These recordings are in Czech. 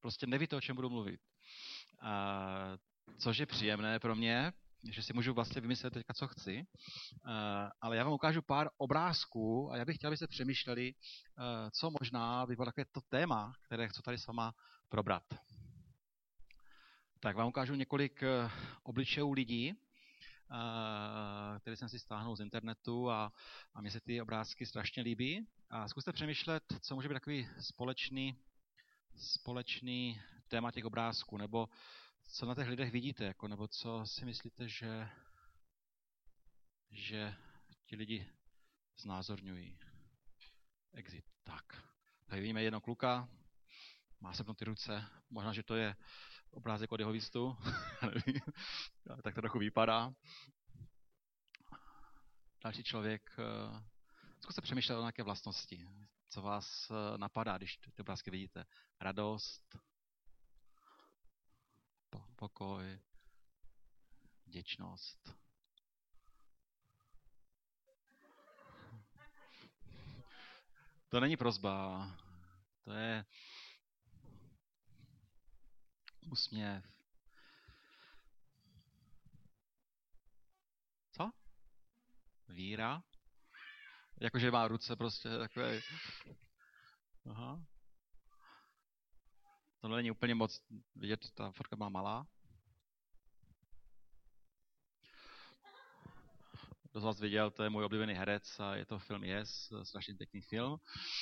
Prostě nevíte, o čem budu mluvit. Což je příjemné pro mě, že si můžu vlastně vymyslet teďka, co chci. Ale já vám ukážu pár obrázků a já bych chtěl, abyste přemýšleli, co možná by bylo takové to téma, které chci tady s váma probrat. Tak vám ukážu několik obličejů lidí, které jsem si stáhnul z internetu a mně se ty obrázky strašně líbí. A zkuste přemýšlet, co může být takový společný téma těch obrázků, nebo co na těch lidech vidíte, jako, nebo co si myslíte, že ti lidi znázorňují. Exit. Tak. Tady vidíme jednoho kluka, má sepnuté ruce, možná, že to je obrázek od jeho výstu, tak to trochu vypadá. Další člověk, zkuste přemýšlet o nějaké vlastnosti, co vás napadá, když ty obrázky vidíte. Radost, pokoj, vděčnost. To není prosba, to je úsměv. Co? Víra? Jakože má ruce prostě takové. Aha. To není úplně moc vidět, ta fotka má malá. Kdo z vás viděl, to je můj oblíbený herec a je to film Yes, strašně pěkný film.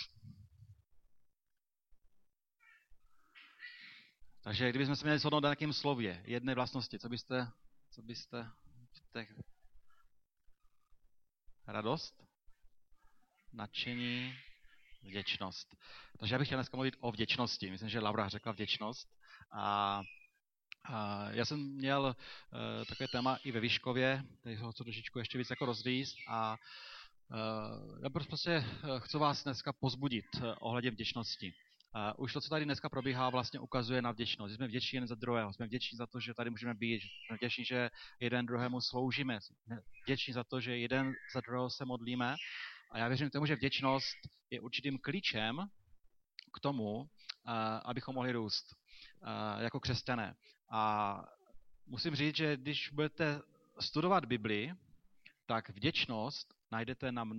Takže kdybychom se měli shodnout na nějakém slově, jedné vlastnosti, co byste v těch... Radost, nadšení, vděčnost. Takže já bych chtěl dneska mluvit o vděčnosti. Myslím, že Laura řekla vděčnost. A já jsem měl takové téma i ve Vyškově, tady ho chci trošičku ještě víc jako rozvíjet. A já prostě chci vás dneska pozbudit ohledně vděčnosti. Už to, co tady dneska probíhá, vlastně ukazuje na vděčnost. Jsme vděční jen za druhého, jsme vděční za to, že tady můžeme být, jsme vděční, že jeden druhému sloužíme, jsme vděční za to, že jeden za druhého se modlíme. A já věřím k tomu, že vděčnost je určitým klíčem k tomu, abychom mohli růst jako křesťané. A musím říct, že když budete studovat Bibli, tak vděčnost najdete na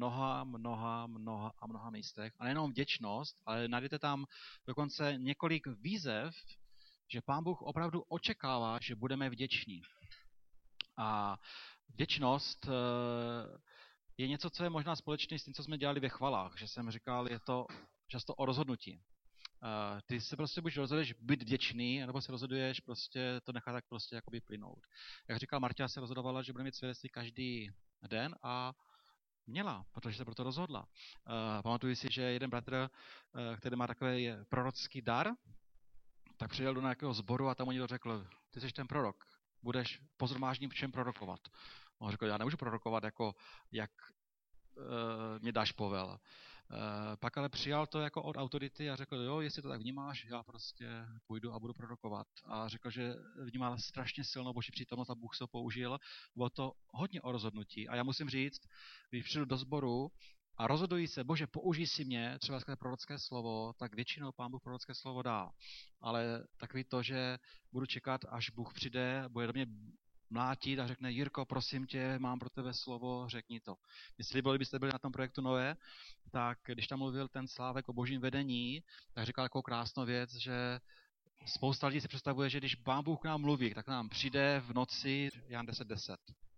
mnoha místech. A nejenom vděčnost, ale najdete tam dokonce několik výzev, že Pán Bůh opravdu očekává, že budeme vděční. A vděčnost je něco, co je možná společné s tím, co jsme dělali ve chvalách. Že jsem říkal, je to často o rozhodnutí. Ty se prostě buď rozhoduješ být vděčný, nebo se rozhoduješ prostě to nechat tak prostě jakoby plynout. Jak říkal Marta, se rozhodovala, že bude mít svědectví každý den a měla, protože se proto rozhodla. Pamatuju si, že jeden bratr, který má takový prorocký dar, tak přijel do nějakého sboru a tam mu někdo řekl, ty jsi ten prorok, budeš po shromáždění v čem prorokovat. On řekl, já nemůžu prorokovat, jako jak mě dáš povel. Pak ale přijal to jako od autority a řekl, jo, jestli to tak vnímáš, já prostě půjdu a budu prorokovat. A řekl, že vnímal strašně silnou Boží přítomnost a Bůh se ho použil. Bylo to hodně o rozhodnutí. A já musím říct, když přijdu do sboru a rozhodují se, Bože, použij si mě, třeba takové prorocké slovo, tak většinou Pán Bůh prorocké slovo dá. Ale takový to, že budu čekat, až Bůh přijde, bude do mě mlátit a řekne, Jirko, prosím tě, mám pro tebe slovo, řekni to. Jestli byste byli na tom projektu Noé, tak když tam mluvil ten Slávek o božím vedení, tak říkal takovou krásnou věc, že spousta lidí si představuje, že když Pán Bůh k nám mluví, tak nám přijde v noci, Jan 10:10.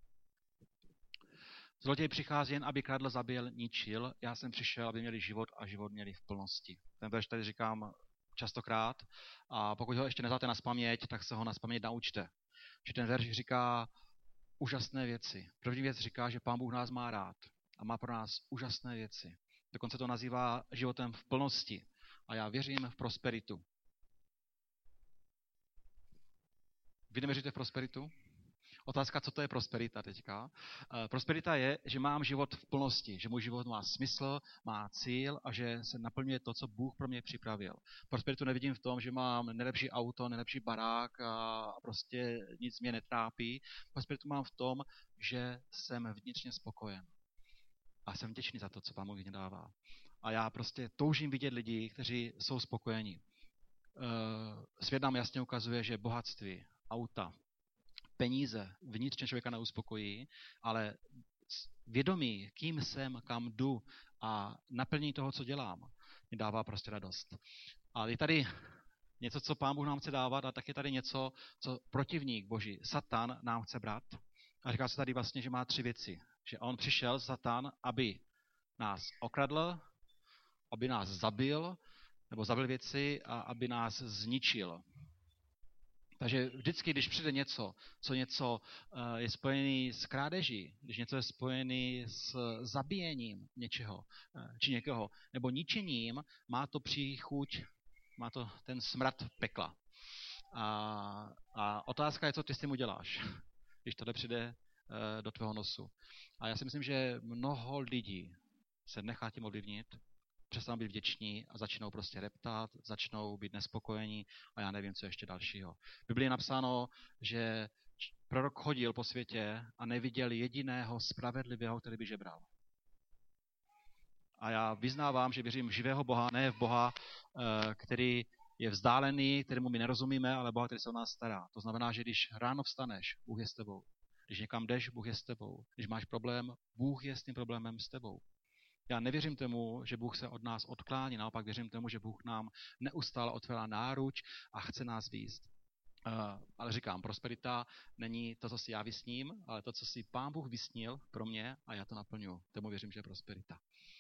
Zloděj přichází jen, aby kradl, zabil, ničil. Já jsem přišel, aby měli život a život měli v plnosti. Ten verš tady říkám častokrát a pokud ho ještě neznáte nazpaměť, tak se ho nazpaměť naučte. Že ten verš říká úžasné věci. První věc říká, že Pán Bůh nás má rád a má pro nás úžasné věci. Dokonce to nazývá životem v plnosti. A já věřím v prosperitu. Vy nevěříte v prosperitu? Otázka, co to je prosperita teďka. Prosperita je, že mám život v plnosti, že můj život má smysl, má cíl a že se naplňuje to, co Bůh pro mě připravil. Prosperitu nevidím v tom, že mám nejlepší auto, nejlepší barák a prostě nic mě netrápí. Prosperitu mám v tom, že jsem vnitřně spokojen. A jsem vděčný za to, co Pán Bůh mě dává. A já prostě toužím vidět lidi, kteří jsou spokojení. svět nám jasně ukazuje, že bohatství, auta, peníze vnitřně člověka neuspokojí, ale vědomí, kým jsem, kam jdu a naplnění toho, co dělám, mi dává prostě radost. A je tady něco, co Pán Bůh nám chce dávat, a tak je tady něco, co protivník Boží, Satan, nám chce brát. A říká se tady vlastně, že má 3 věci. Že on přišel, Satan, aby nás okradl, aby nás zabil, nebo zabil věci a aby nás zničil. Takže vždycky, když přijde něco, co něco je spojený s krádeží, když něco je spojený s zabíjením něčeho či někoho, nebo ničením, má to příchuť, má to ten smrad pekla. A otázka je, co ty s tím uděláš, když tohle přijde do tvého nosu. A já si myslím, že mnoho lidí se nechá tím ovlivnit, přestanou být vděční a začnou prostě reptat, začnou být nespokojení a já nevím, co ještě dalšího. V Biblii je napsáno, že prorok chodil po světě a neviděl jediného spravedlivého, který by žebral. A já vyznávám, že věřím v živého Boha, ne v Boha, který je vzdálený, kterému my nerozumíme, ale Boha, který se o nás stará. To znamená, že když ráno vstaneš, Bůh je s tebou. Když někam jdeš, Bůh je s tebou. Když máš problém, Bůh je s tím problémem s tebou. Já nevěřím tomu, že Bůh se od nás odklání, naopak věřím tomu, že Bůh nám neustále otvírá náruč a chce nás vést. Ale říkám, prosperita není to, co si já vysním, ale to, co si Pán Bůh vysnil pro mě a já to naplňuji. Tomu věřím, že je prosperita.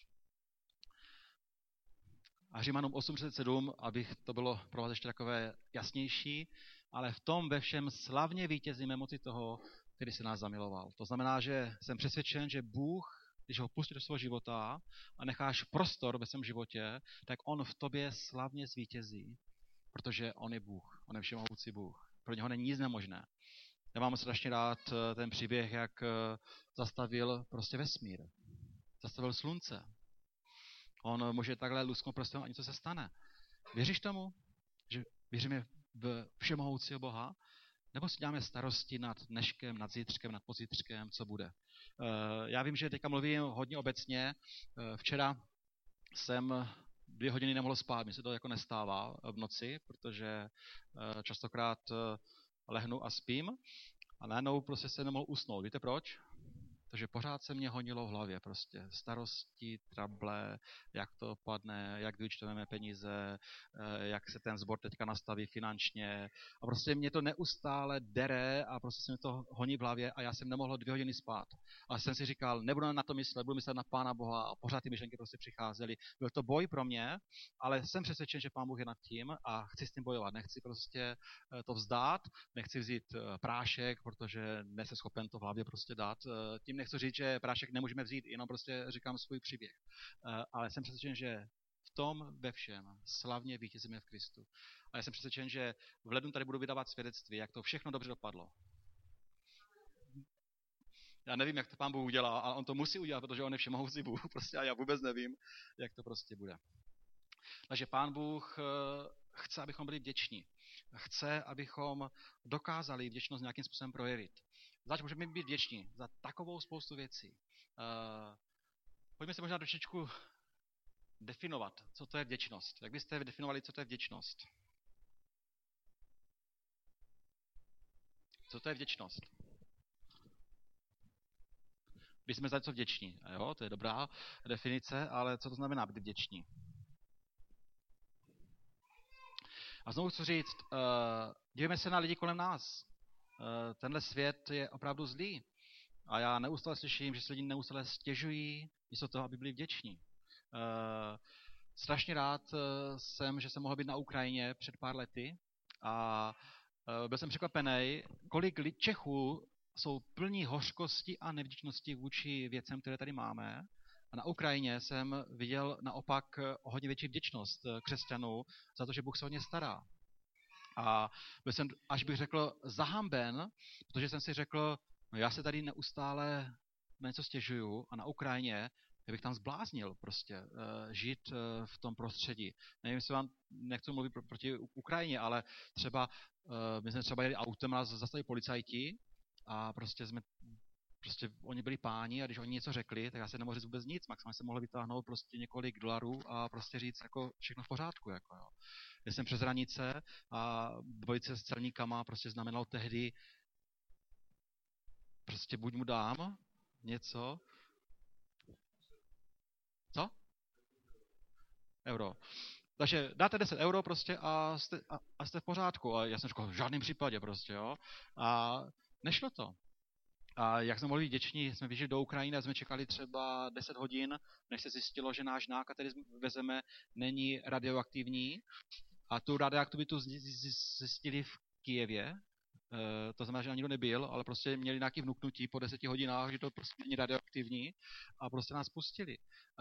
A Římanům 8:37, abych to bylo pro vás ještě takové jasnější, ale v tom ve všem slavně vítězíme moci toho, který se nás zamiloval. To znamená, že jsem přesvědčen, že Bůh, když ho pustíš do svého života a necháš prostor ve svém životě, tak on v tobě slavně zvítězí, protože on je Bůh, on je všemohoucí Bůh. Pro něho není nic nemožné. Já mám strašně rád ten příběh, jak zastavil prostě vesmír. Zastavil slunce. On může takhle lusknout prstem a něco se stane. Věříš tomu, že věříme v všemohoucího Boha? Nebo si děláme starosti nad dneškem, nad zítřkem, nad pozítřkem, co bude? Já vím, že teďka mluvím hodně obecně. Včera jsem 2 hodiny nemohl spát. Mně se to jako nestává v noci, protože častokrát lehnu a spím a najednou prostě se nemohl usnout. Víte proč? Takže pořád se mě honilo v hlavě prostě starosti, trable, jak to padne, jak vyúčtujeme peníze, jak se ten sbor teďka nastaví finančně. A prostě mě to neustále dere a prostě se mi to honí v hlavě a já jsem nemohl 2 hodiny spát. A jsem si říkal, nebudu na to myslet, budu myslet na Pána Boha a pořád ty myšlenky prostě přicházely. Byl to boj pro mě, ale jsem přesvědčen, že Pán Bůh je nad tím a chci s tím bojovat. Nechci prostě to vzdát, nechci vzít prášek, protože nejsem schopen to v hlavě prostě dát. Tím nechci říct, že prášek nemůžeme vzít, jenom prostě říkám svůj příběh. Ale jsem přesvědčen, že v tom ve všem slavně vítězíme v Kristu. A já jsem přesvědčen, že v lednu tady budu vydávat svědectví, jak to všechno dobře dopadlo. Já nevím, jak to Pán Bůh udělá, ale on to musí udělat, protože on je všemohoucí Bůh. Prostě a já vůbec nevím, jak to prostě bude. Takže Pán Bůh chce, abychom byli vděční. Chce, abychom dokázali vděčnost nějakým způsobem projevit. Zvlášť můžeme být vděční za takovou spoustu věcí. Pojďme se možná trošičku definovat, co to je vděčnost. Jak byste definovali, co to je vděčnost? Co to je vděčnost? Když jsme za něco vděční. Jo, to je dobrá definice, ale co to znamená být vděční? A znovu chci říct, dívejme se na lidi kolem nás. Tenhle svět je opravdu zlý. A já neustále slyším, že se lidi neustále stěžují místo toho, aby byli vděční. Strašně rád jsem, že jsem mohl být na Ukrajině před pár lety a byl jsem překvapený, kolik Čechů jsou plní hořkosti a nevděčnosti vůči věcem, které tady máme. A na Ukrajině jsem viděl naopak hodně větší vděčnost křesťanů za to, že Bůh se o ně stará. A byl jsem, až bych řekl, zahamben, protože jsem si řekl, no já se tady neustále na něco stěžuju a na Ukrajině bych tam zbláznil prostě žít v tom prostředí. Nevím, jestli vám nechci mluvit proti Ukrajině, ale třeba my jsme třeba jeli autem a zastavili policajti a prostě jsme prostě oni byli páni a když oni něco řekli, tak já se nemohl říct vůbec nic. Maximálně jsem mohl vytáhnout prostě několik dolarů a prostě říct jako všechno v pořádku. Jako, jo. Já jsem přes hranice a dvojice s celníkama prostě znamenalo tehdy prostě buď mu dám něco. Co? Euro. Takže dáte 10 euro prostě a jste v pořádku. A já jsem říkal, v žádném případě prostě, jo. A nešlo to. A jak jsme mohli být vděční, jsme vyšli do Ukrajiny a jsme čekali třeba 10 hodin, než se zjistilo, že náš náklad, který vezeme, není radioaktivní. A tu radioaktivitu zjistili v Kyjevě. To znamená, že na nikdo nebyl, ale prostě měli nějaké vnuknutí po 10 hodinách, že to prostě není radioaktivní a prostě nás pustili.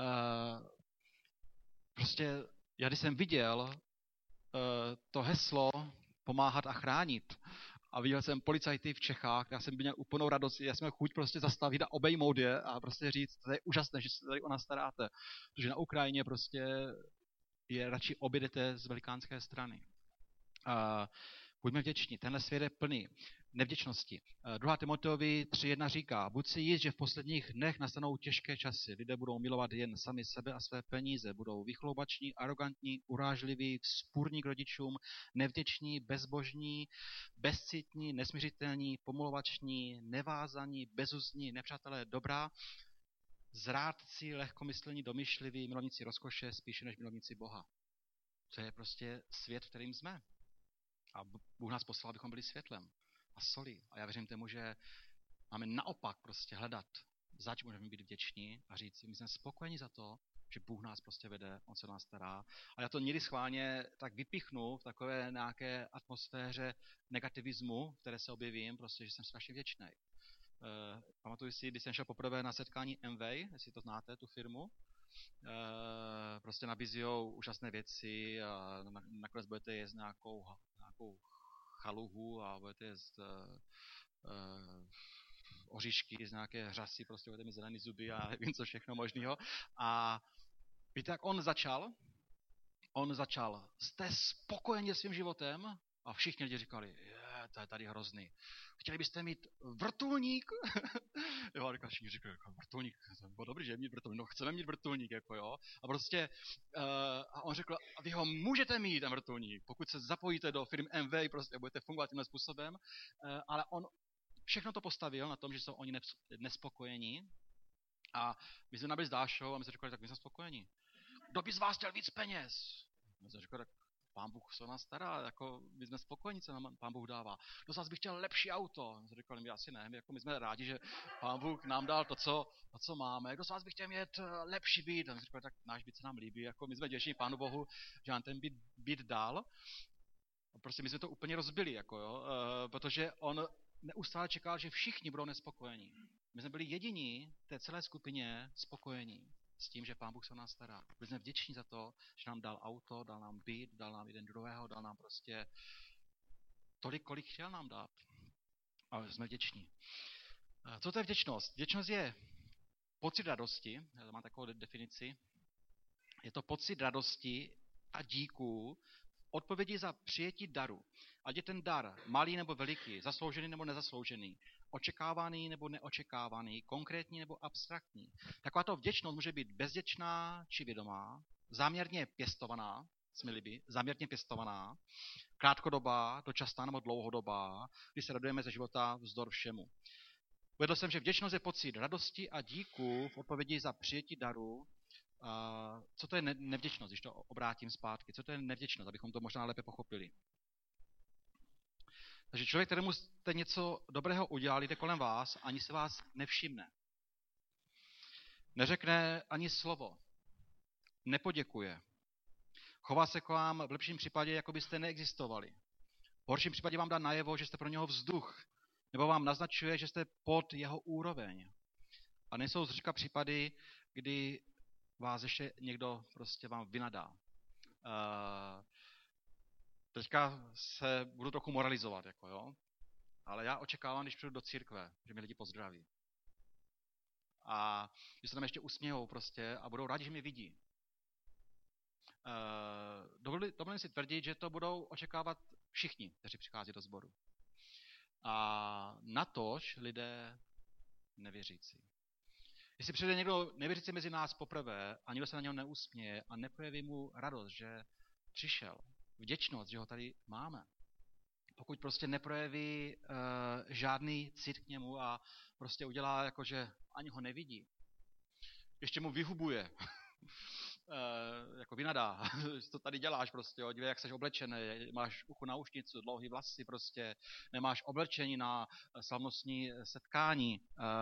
Prostě já když jsem viděl to heslo pomáhat a chránit a viděl jsem policajty v Čechách, já jsem měl úplnou radost, já jsem měl chuť prostě zastavit a obejmout je a prostě říct, to je úžasné, že se tady o nás staráte. Protože na Ukrajině prostě je radši objedete z velikánské strany. Buďme vděční, tenhle svět je plný nevděčnosti. 2. Timoteovi 3.1 říká, buď si jist, že v posledních dnech nastanou těžké časy. Lidé budou milovat jen sami sebe a své peníze. Budou vychloubační, arrogantní, urážliví, vzpůrní k rodičům, nevděční, bezbožní, bezcitní, nesměřitelní, pomlouvační, nevázaní, bezuzní, nepřátelé dobrá, zrádci, lehkomyslní, domyšliví, milovníci rozkoše, spíše než milovníci Boha. To je prostě svět, v kterým jsme. A Bůh nás poslal, abychom byli světlem a solí. A já věřím tomu, že máme naopak prostě hledat, zač můžeme být vděční a říct, my jsme spokojeni za to, že Bůh nás prostě vede, on se nás stará. A já to někdy schválně tak vypichnu v takové nějaké atmosféře negativismu, v které se objevím, prostě, že jsem strašně vděčný. Pamatuju si, když jsem šel poprvé na setkání Amway, jestli to znáte, tu firmu, prostě nabízijou úžasné věci a nakonec budete jíst nějakou chaluhu a budete jíst oříšky z nějaké řasy, prostě budete mít zelený zuby a nevím co všechno možného. A víte, jak on začal? On začal, jste spokojeni s svým životem? A všichni lidi říkali, to je tady hrozný. Chtěli byste mít vrtulník? Jo, a všichni říkali, vrtulník, to bylo dobrý, že mít vrtulník, no chceme mít vrtulník, jako jo. A prostě, a on řekl, a vy ho můžete mít, ten vrtulník, pokud se zapojíte do firmy MV, prostě budete fungovat tímhle způsobem, ale on všechno to postavil na tom, že jsou oni nespokojení. A my jsme nabili s Dášou a my jsme řekli, tak my jsme spokojení. Kdo by z vás chtěl víc peněz? My jsme řekli, tak Pán Bůh se o nás stará, jako my jsme spokojení, co nám Pán Bůh dává. Kdo z vás by chtěl lepší auto? My jsme řekli, my asi ne, my jsme rádi, že Pán Bůh nám dal to, co máme. Kdo z vás by chtěl mít lepší byt? A my jsme řekli, tak náš byt se nám líbí, jako my jsme vděční Pánu Bohu, že nám ten byt dal. Prostě my jsme to úplně rozbili, jako jo, protože on neustále čekal, že všichni budou nespokojení. My jsme byli jediní v té celé skupině spokojení s tím, že Pán Bůh se o nás stará. Byli jsme vděční za to, že nám dal auto, dal nám byt, dal nám jeden druhého, dal nám prostě tolik, kolik chtěl nám dát. Ale jsme vděční. Co to je vděčnost? Vděčnost je pocit radosti, já mám takovou definici, je to pocit radosti a díků odpovědi za přijetí daru. Ať je ten dar malý nebo veliký, zasloužený nebo nezasloužený, očekávaný nebo neočekávaný, konkrétní nebo abstraktní. Takováto vděčnost může být bezděčná či vědomá, záměrně pěstovaná, jsme líbí, záměrně pěstovaná, krátkodobá, dočasná nebo dlouhodobá, kdy se radujeme ze života vzdor všemu. Uvedl jsem, že vděčnost je pocit radosti a díku v odpovědi za přijetí daru. Co to je nevděčnost, když to obrátím zpátky? Co to je nevděčnost, abychom to možná lépe pochopili? Takže člověk, kterému jste něco dobrého udělali, jde kolem vás, ani se vás nevšimne. Neřekne ani slovo. Nepoděkuje. Chová se k vám v lepším případě, jako byste neexistovali. V horším případě vám dá najevo, že jste pro něho vzduch. Nebo vám naznačuje, že jste pod jeho úroveň. A nejsou zřídka případy, kdy vás ještě někdo prostě vám vynadá. Teďka se budu trochu moralizovat, jako jo. Ale já očekávám, když přijdu do církve, že mi lidi pozdraví. A že se tam ještě usmějou prostě a budou rádi, že mě vidí. Dovolím si tvrdit, že to budou očekávat všichni, kteří přichází do sboru. A natož lidé nevěřící. Jestli přijde někdo nevěřící mezi nás poprvé a nikdo se na něho neusměje a neprojeví mu radost, že přišel, vděčnost, že ho tady máme, pokud prostě neprojeví žádný cit k němu a prostě udělá jako, že ani ho nevidí, ještě mu vyhubuje, jako vynadá, co tady děláš prostě, dívej, jak jsi oblečený, máš uchu na ušnicu, dlouhý vlasy prostě, nemáš oblečení na slavnostní setkání.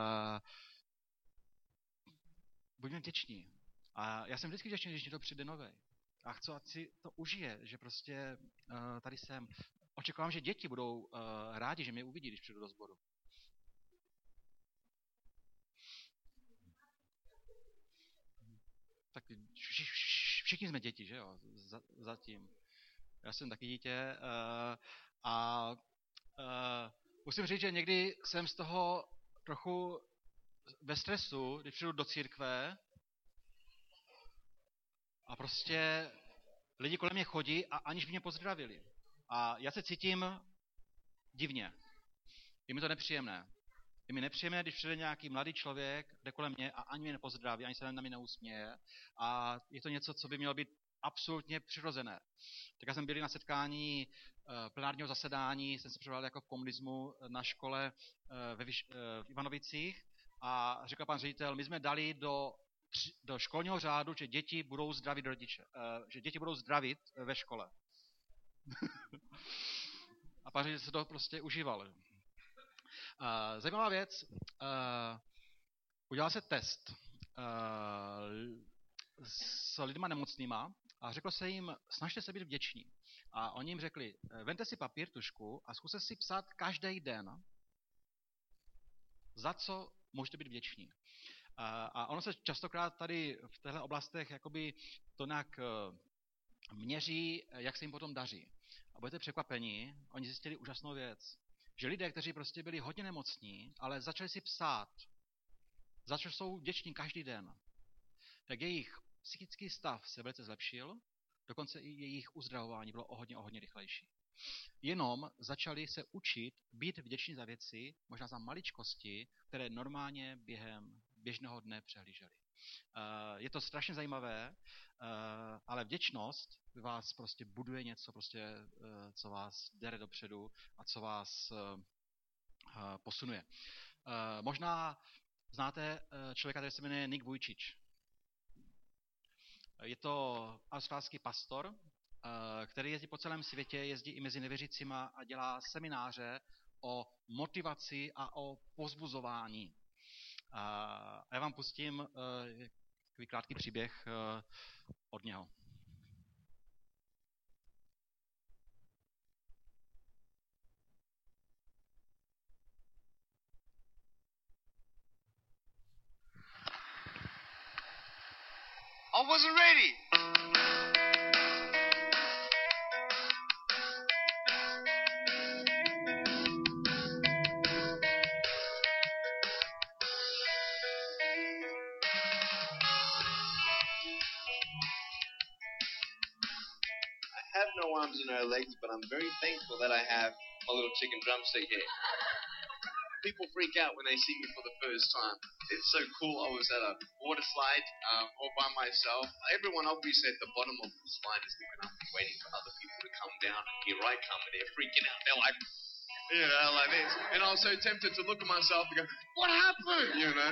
Buďme vděční. A já jsem vždycky vděčný, když někdo přijde novej. A chci, ať si to užije, že prostě tady jsem. Očekávám, že děti budou rádi, že mě uvidí, když přijdu do sboru. Tak všichni jsme děti, že jo, zatím. Já jsem taky dítě a musím říct, že někdy jsem z toho trochu ve stresu, když přijdu do církve a prostě lidi kolem mě chodí a aniž by mě pozdravili. A já se cítím divně. Je mi to nepříjemné. Je mi nepříjemné, když přijde nějaký mladý člověk, jde kolem mě a ani mě nepozdraví, ani se na mě neusměje. A je to něco, co by mělo být absolutně přirozené. Tak já jsem byl na setkání plenárního zasedání, jsem se připravil jako v komunismu na škole v Ivanovicích a řekl pan ředitel, my jsme dali do školního řádu, že děti budou zdravit rodiče, že děti budou zdravit ve škole. A pan ředitel se to prostě užíval. Zajímavá věc, udělal se test s lidma nemocnýma a řeklo se jim, snažte se být vděční. A oni jim řekli, vemte si papír, tužku a zkuste si psát každý den, za co můžete být vděční. A ono se častokrát tady v těchto oblastech jakoby to nějak měří, jak se jim potom daří. A budete překvapeni, oni zjistili úžasnou věc, že lidé, kteří prostě byli hodně nemocní, ale začali si psát, za co jsou vděční každý den, tak jejich psychický stav se velice zlepšil, dokonce i jejich uzdravování bylo o hodně rychlejší. Jenom začali se učit být vděční za věci, možná za maličkosti, které normálně během běžného dne přehlíželi. Je to strašně zajímavé, ale vděčnost vás prostě buduje něco, prostě, co vás dere dopředu a co vás posunuje. Možná znáte člověka, který se jmenuje Nick Vujčič. Je to australský pastor, který jezdí po celém světě, jezdí i mezi nevěřícíma a dělá semináře o motivaci a o povzbuzování. A já vám pustím takový krátký příběh od něho. I wasn't ready. I have no arms and no legs, but I'm very thankful that I have my little chicken drumstick here. People freak out when they see me for the first time. It's so cool. I was at a water slide all by myself. Everyone obviously at the bottom of the slide is looking up and waiting for other people to come down. And here I come and they're freaking out. They're like, you know, like this. And I was so tempted to look at myself and go, what happened? You know.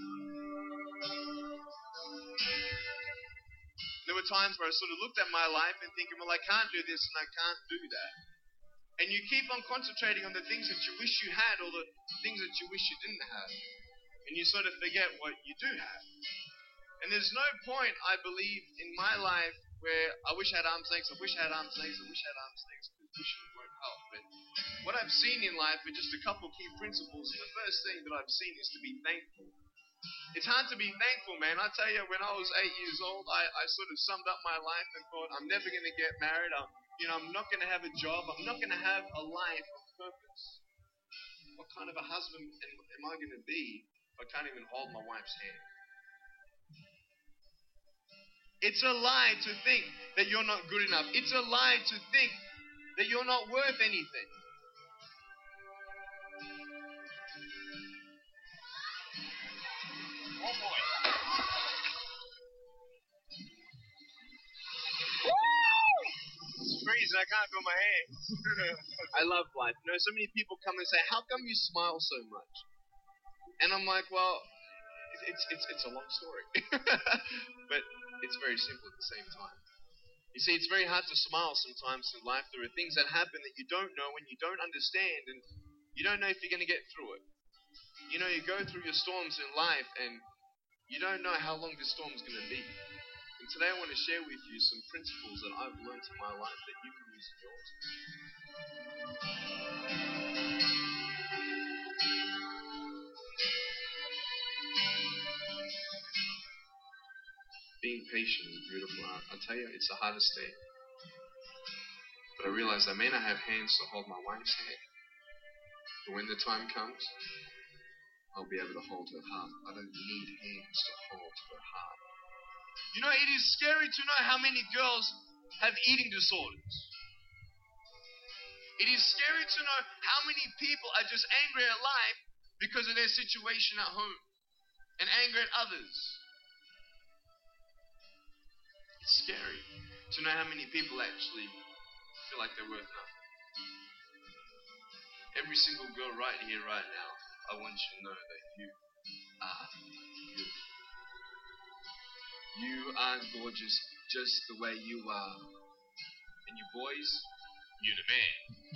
There were times where I sort of looked at my life and thinking, well, I can't do this and I can't do that. And you keep on concentrating on the things that you wish you had or the things that you wish you didn't have. And you sort of forget what you do have. And there's no point, I believe, in my life where I wish I had arms, legs, I wish I had arms, legs, I wish I had arms, legs, because wishing won't help. But what I've seen in life are just a couple key principles. And the first thing that I've seen is to be thankful. It's hard to be thankful, man. I tell you, when I was 8 years old, I sort of summed up my life and thought, I'm never going to get married. I'm not going to have a job. I'm not going to have a life of purpose. What kind of a husband am I going to be if I can't even hold my wife's hand? It's a lie to think that you're not good enough. It's a lie to think that you're not worth anything. Oh boy. It's freezing, I can't feel my hands. I love life. You know, so many people come and say, how come you smile so much? And I'm like, well, it's a long story. But it's very simple at the same time. You see, it's very hard to smile sometimes in life. There are things that happen that you don't know and you don't understand, and you don't know if you're going to get through it. You know, you go through your storms in life, and you don't know how long this storm's going to be. And today I want to share with you some principles that I've learned in my life that you can use in yours. Being patient is beautiful. I tell you, it's the hardest thing. But I realize I may not have hands to hold my wife's hand. But when the time comes, I'll be able to hold her heart. I don't need hands to hold her heart. You know, it is scary to know how many girls have eating disorders. It is scary to know how many people are just angry at life because of their situation at home and angry at others. It's scary to know how many people actually feel like they're worth nothing. Every single girl right here, right now, I want you to know that you are beautiful. You are gorgeous just the way you are. And you boys, you're the man.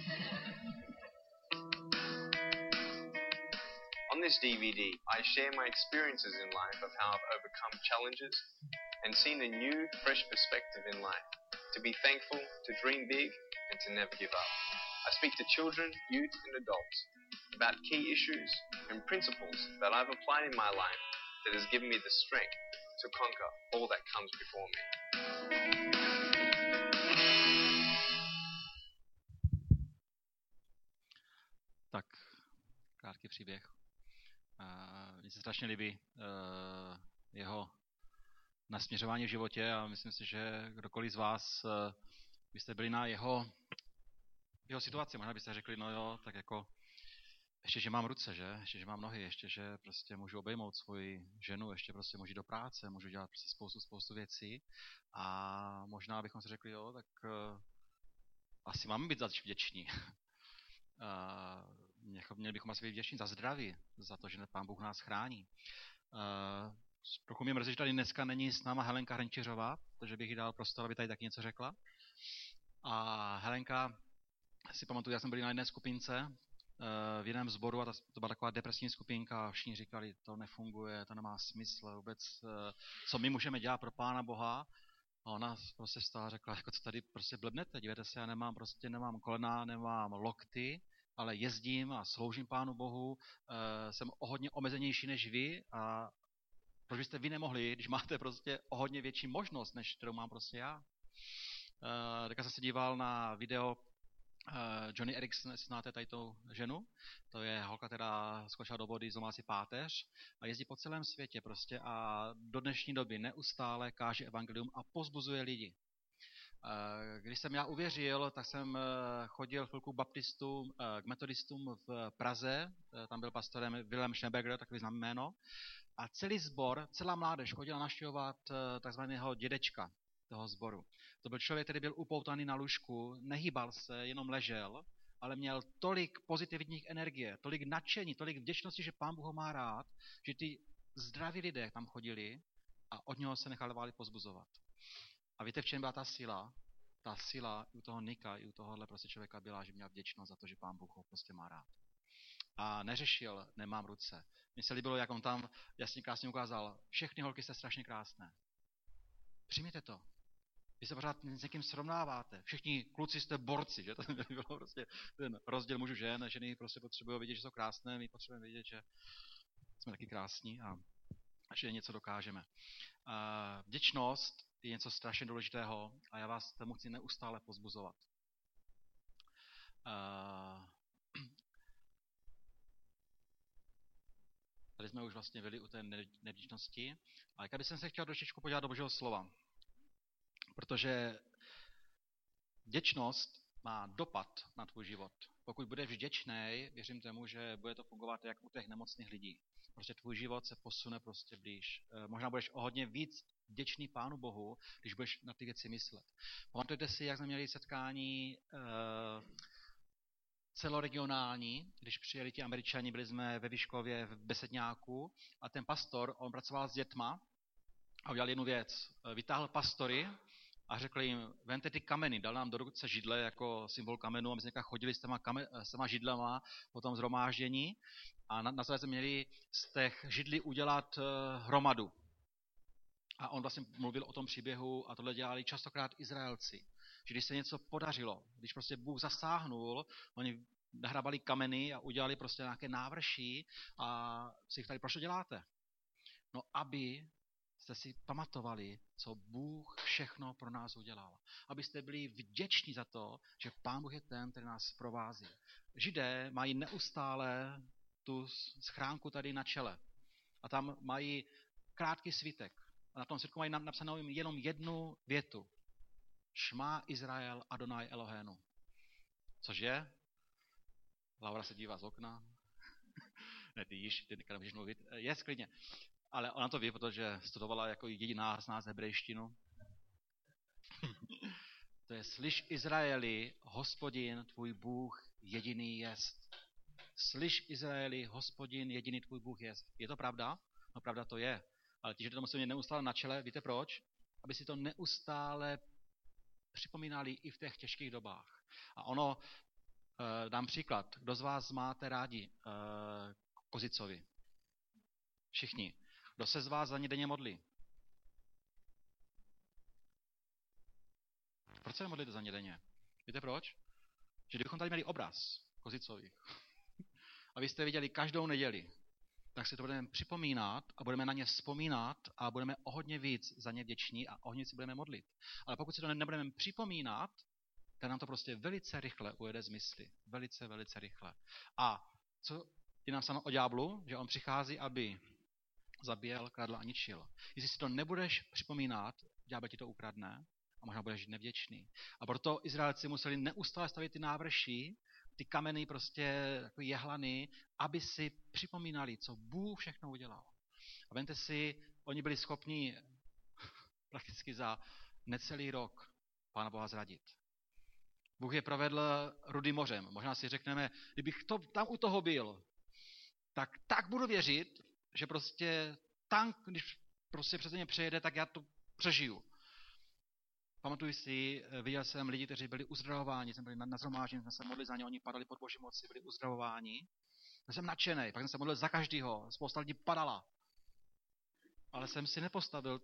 On this DVD, I share my experiences in life of how I've overcome challenges and seen a new, fresh perspective in life. To be thankful, to dream big, and to never give up. I speak to children, youth, and adults about key issues and principles that I've applied in my life that has given me the strength to conquer all that comes before me. Tak, krátký příběh. Mně se strašně líbí jeho nasměřování v životě a myslím si, že kdokoliv z vás byste byli na jeho situaci, možná byste řekli, no jo, tak jako ještě, že mám ruce, že? Ještě, že mám nohy, ještě, že prostě můžu obejmout svoji ženu, ještě prostě můžu do práce, můžu dělat prostě spoustu věcí a možná bychom si řekli, jo, tak asi máme být zač vděční. Měli bychom asi být vděční za zdraví, za to, že Pán Bůh nás chrání. Trochu mě mrzí, že tady dneska není s náma Helenka Hrenčiřová, protože bych jí dal prostor, aby tady taky něco řekla. A Helenka, si pamatuju, já jsem byl na jedné skupince v jiném sboru a to byla taková depresivní skupinka a všichni říkali, to nefunguje, to nemá smysl vůbec, co my můžeme dělat pro Pána Boha. A ona prostě vstala a řekla, jako co tady prostě blbnete, dívejte se, já nemám kolena, nemám lokty, ale jezdím a sloužím Pánu Bohu, jsem o hodně omezenější než vy a proč byste vy nemohli, když máte prostě o hodně větší možnost, než kterou mám prostě já. Teďka jsem se díval na video Johnny Erickson, jestli znáte tady tu ženu, to je holka, která skočila do vody, zlomila si páteř a jezdí po celém světě prostě a do dnešní doby neustále káže evangelium a povzbuzuje lidi. Když jsem já uvěřil, tak jsem chodil chvilku baptistům, k metodistům v Praze, tam byl pastorem Wilhelm Schneeberger, takový známý jméno, a celý sbor, celá mládež chodila navštěvovat takzvaného dědečka toho sboru. To byl člověk, který byl upoutaný na lůžku, nehýbal se, jenom ležel, ale měl tolik pozitivních energie, tolik nadšení, tolik vděčnosti, že Pán Bůh ho má rád, že ty zdraví lidé tam chodili a od něho se nechali pozbuzovat. A víte, v čem byla ta síla? Ta síla i u toho Nika, i u tohohle prostě člověka byla, že měl vděčnost za to, že Pán Bůh ho prostě má rád. A neřešil, nemám ruce. Mně se líbilo, jak on tam jasně krásně ukázal, všechny holky jste strašně krásné. Přijměte to. Vy se pořád s někým srovnáváte. Všichni kluci jste borci, že to bylo prostě ten rozdíl mužů žen. Ženy prostě potřebují vidět, že jsou krásné, my potřebujeme vidět, že jsme taky krásní a že něco dokážeme. Vděčnost je něco strašně důležitého a já vás tomu chci neustále pozbuzovat. Tady jsme už vlastně byli u té nevděčnosti. A jak bych se chtěl trošičku podívat do Božího slova. Protože vděčnost má dopad na tvůj život. Pokud budeš vděčný, věřím tomu, že bude to fungovat jak u těch nemocných lidí. Prostě tvůj život se posune prostě blíž. Možná budeš o hodně víc vděčný Pánu Bohu, když budeš na ty věci myslet. Pamatujete si, jak jsme měli setkání celoregionální, když přijeli ti Američani, byli jsme ve Vyškově v Besedňáku a ten pastor, on pracoval s dětma a udělal jednu věc. Vytáhl pastory a řekl jim, vemte ty kameny, dal nám do ruce židle jako symbol kamenu a my jsme chodili s těma židlema po tom zhromáždění a na jsme měli z těch židlí udělat hromadu. A on vlastně mluvil o tom příběhu a tohle dělali častokrát Izraelci. Že když se něco podařilo, když prostě Bůh zasáhnul, oni nahrabali kameny a udělali prostě nějaké návrší a si jich tady, proč to děláte? No, aby jste si pamatovali, co Bůh všechno pro nás udělal. Abyste byli vděční za to, že Pán Bůh je ten, který nás provází. Židé mají neustále tu schránku tady na čele. A tam mají krátký svítek. A na tom svítku mají napsanou jenom jednu větu. Šma Izrael Adonai Elohénu. Což je? Laura se dívá z okna. Ne, ty nemůžeš mluvit. Je sklidně. Ale ona to ví, protože studovala jako jediná z nás hebrejštinu. To je, slyš Izraeli, Hospodin, tvůj Bůh, jediný jest. Slyš Izraeli, Hospodin, jediný tvůj Bůh jest. Je to pravda? No pravda to je. Ale ti, že to musí mít neustále na čele, víte proč? Aby si to neustále připomínali i v těch těžkých dobách. A ono, dám příklad, kdo z vás máte rádi Kozicovi? Všichni. Kdo se z vás za ně denně modlí? Proč se modlíte za ně denně? Víte proč? Že kdybychom tady měli obraz Kozicovi a vy jste viděli každou neděli, tak si to budeme připomínat a budeme na ně vzpomínat a budeme o hodně víc za ně vděční a o hodně si budeme modlit. Ale pokud si to nebudeme připomínat, tak nám to prostě velice rychle ujede z mysli. Velice, velice rychle. A co je napsáno o ďáblu? Že on přichází, aby zabíjel, kradl a ničil. Jestli si to nebudeš připomínat, ďábel ti to ukradne a možná budeš nevděčný. A proto Izraelci museli neustále stavit ty návrší, ty kameny prostě jako jehlany, aby si připomínali, co Bůh všechno udělal. A vemte si, oni byli schopni prakticky za necelý rok Pána Boha zradit. Bůh je provedl Rudým mořem. Možná si řekneme, kdybych tam u toho byl, tak budu věřit, že prostě tank, když prostě přes mě přejede, tak já to přežiju. Pamatuju si, viděl jsem lidi, kteří byli uzdravováni, jsem byli na shromáždění, jsme se modlili za ně, oni padali pod Boží moci, byli uzdravováni. Já jsem nadšenej, pak jsem se modlil za každýho, spousta lidí padala. Ale jsem si nepostavil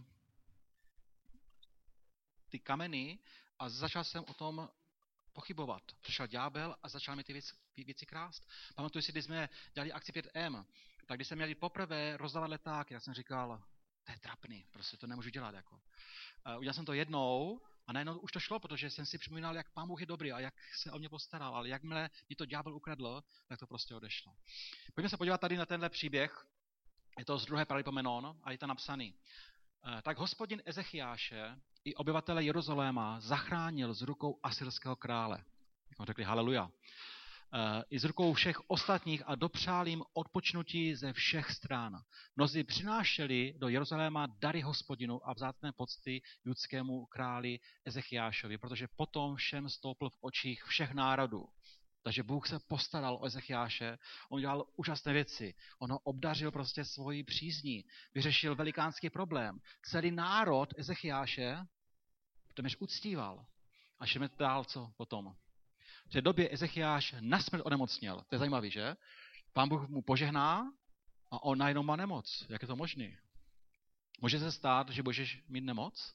ty kameny a začal jsem o tom pochybovat. Přišel ďábel a začal mi ty věci krást. Pamatuju si, když jsme dělali akci 5M, tak když jsme měli poprvé rozdávat letáky, tak jsem říkal, to je trapný, prostě to nemůžu dělat. Jako. Udělal jsem to jednou a najednou už to šlo, protože jsem si připomínal, jak Pán Bůh je dobrý a jak se o mě postaral, ale jakmile mi to ďábel ukradl, tak to prostě odešlo. Pojďme se podívat tady na tenhle příběh. Je to z 2. Paralipomenon a je to napsaný. Tak Hospodin Ezechiáše i obyvatele Jeruzaléma zachránil z rukou asyrského krále. Jak řekli haleluja. I z rukou všech ostatních a dopřál jim odpočnutí ze všech stran. Mnozí přinášeli do Jeruzaléma dary Hospodinu a vzácné pocty judskému králi Ezechiášovi, protože potom všem stoupl v očích všech národů. Takže Bůh se postaral o Ezechiáše, on dělal úžasné věci, on ho obdařil prostě svojí přízní, vyřešil velikánský problém. Celý národ Ezechiáše téměř uctíval. A šeme dál, co potom. V té době Ezechiáš nasmrt onemocněl. To je zajímavé, že? Pán Bůh mu požehná a on najednou má nemoc. Jak je to možné? Může se stát, že budeš mít nemoc?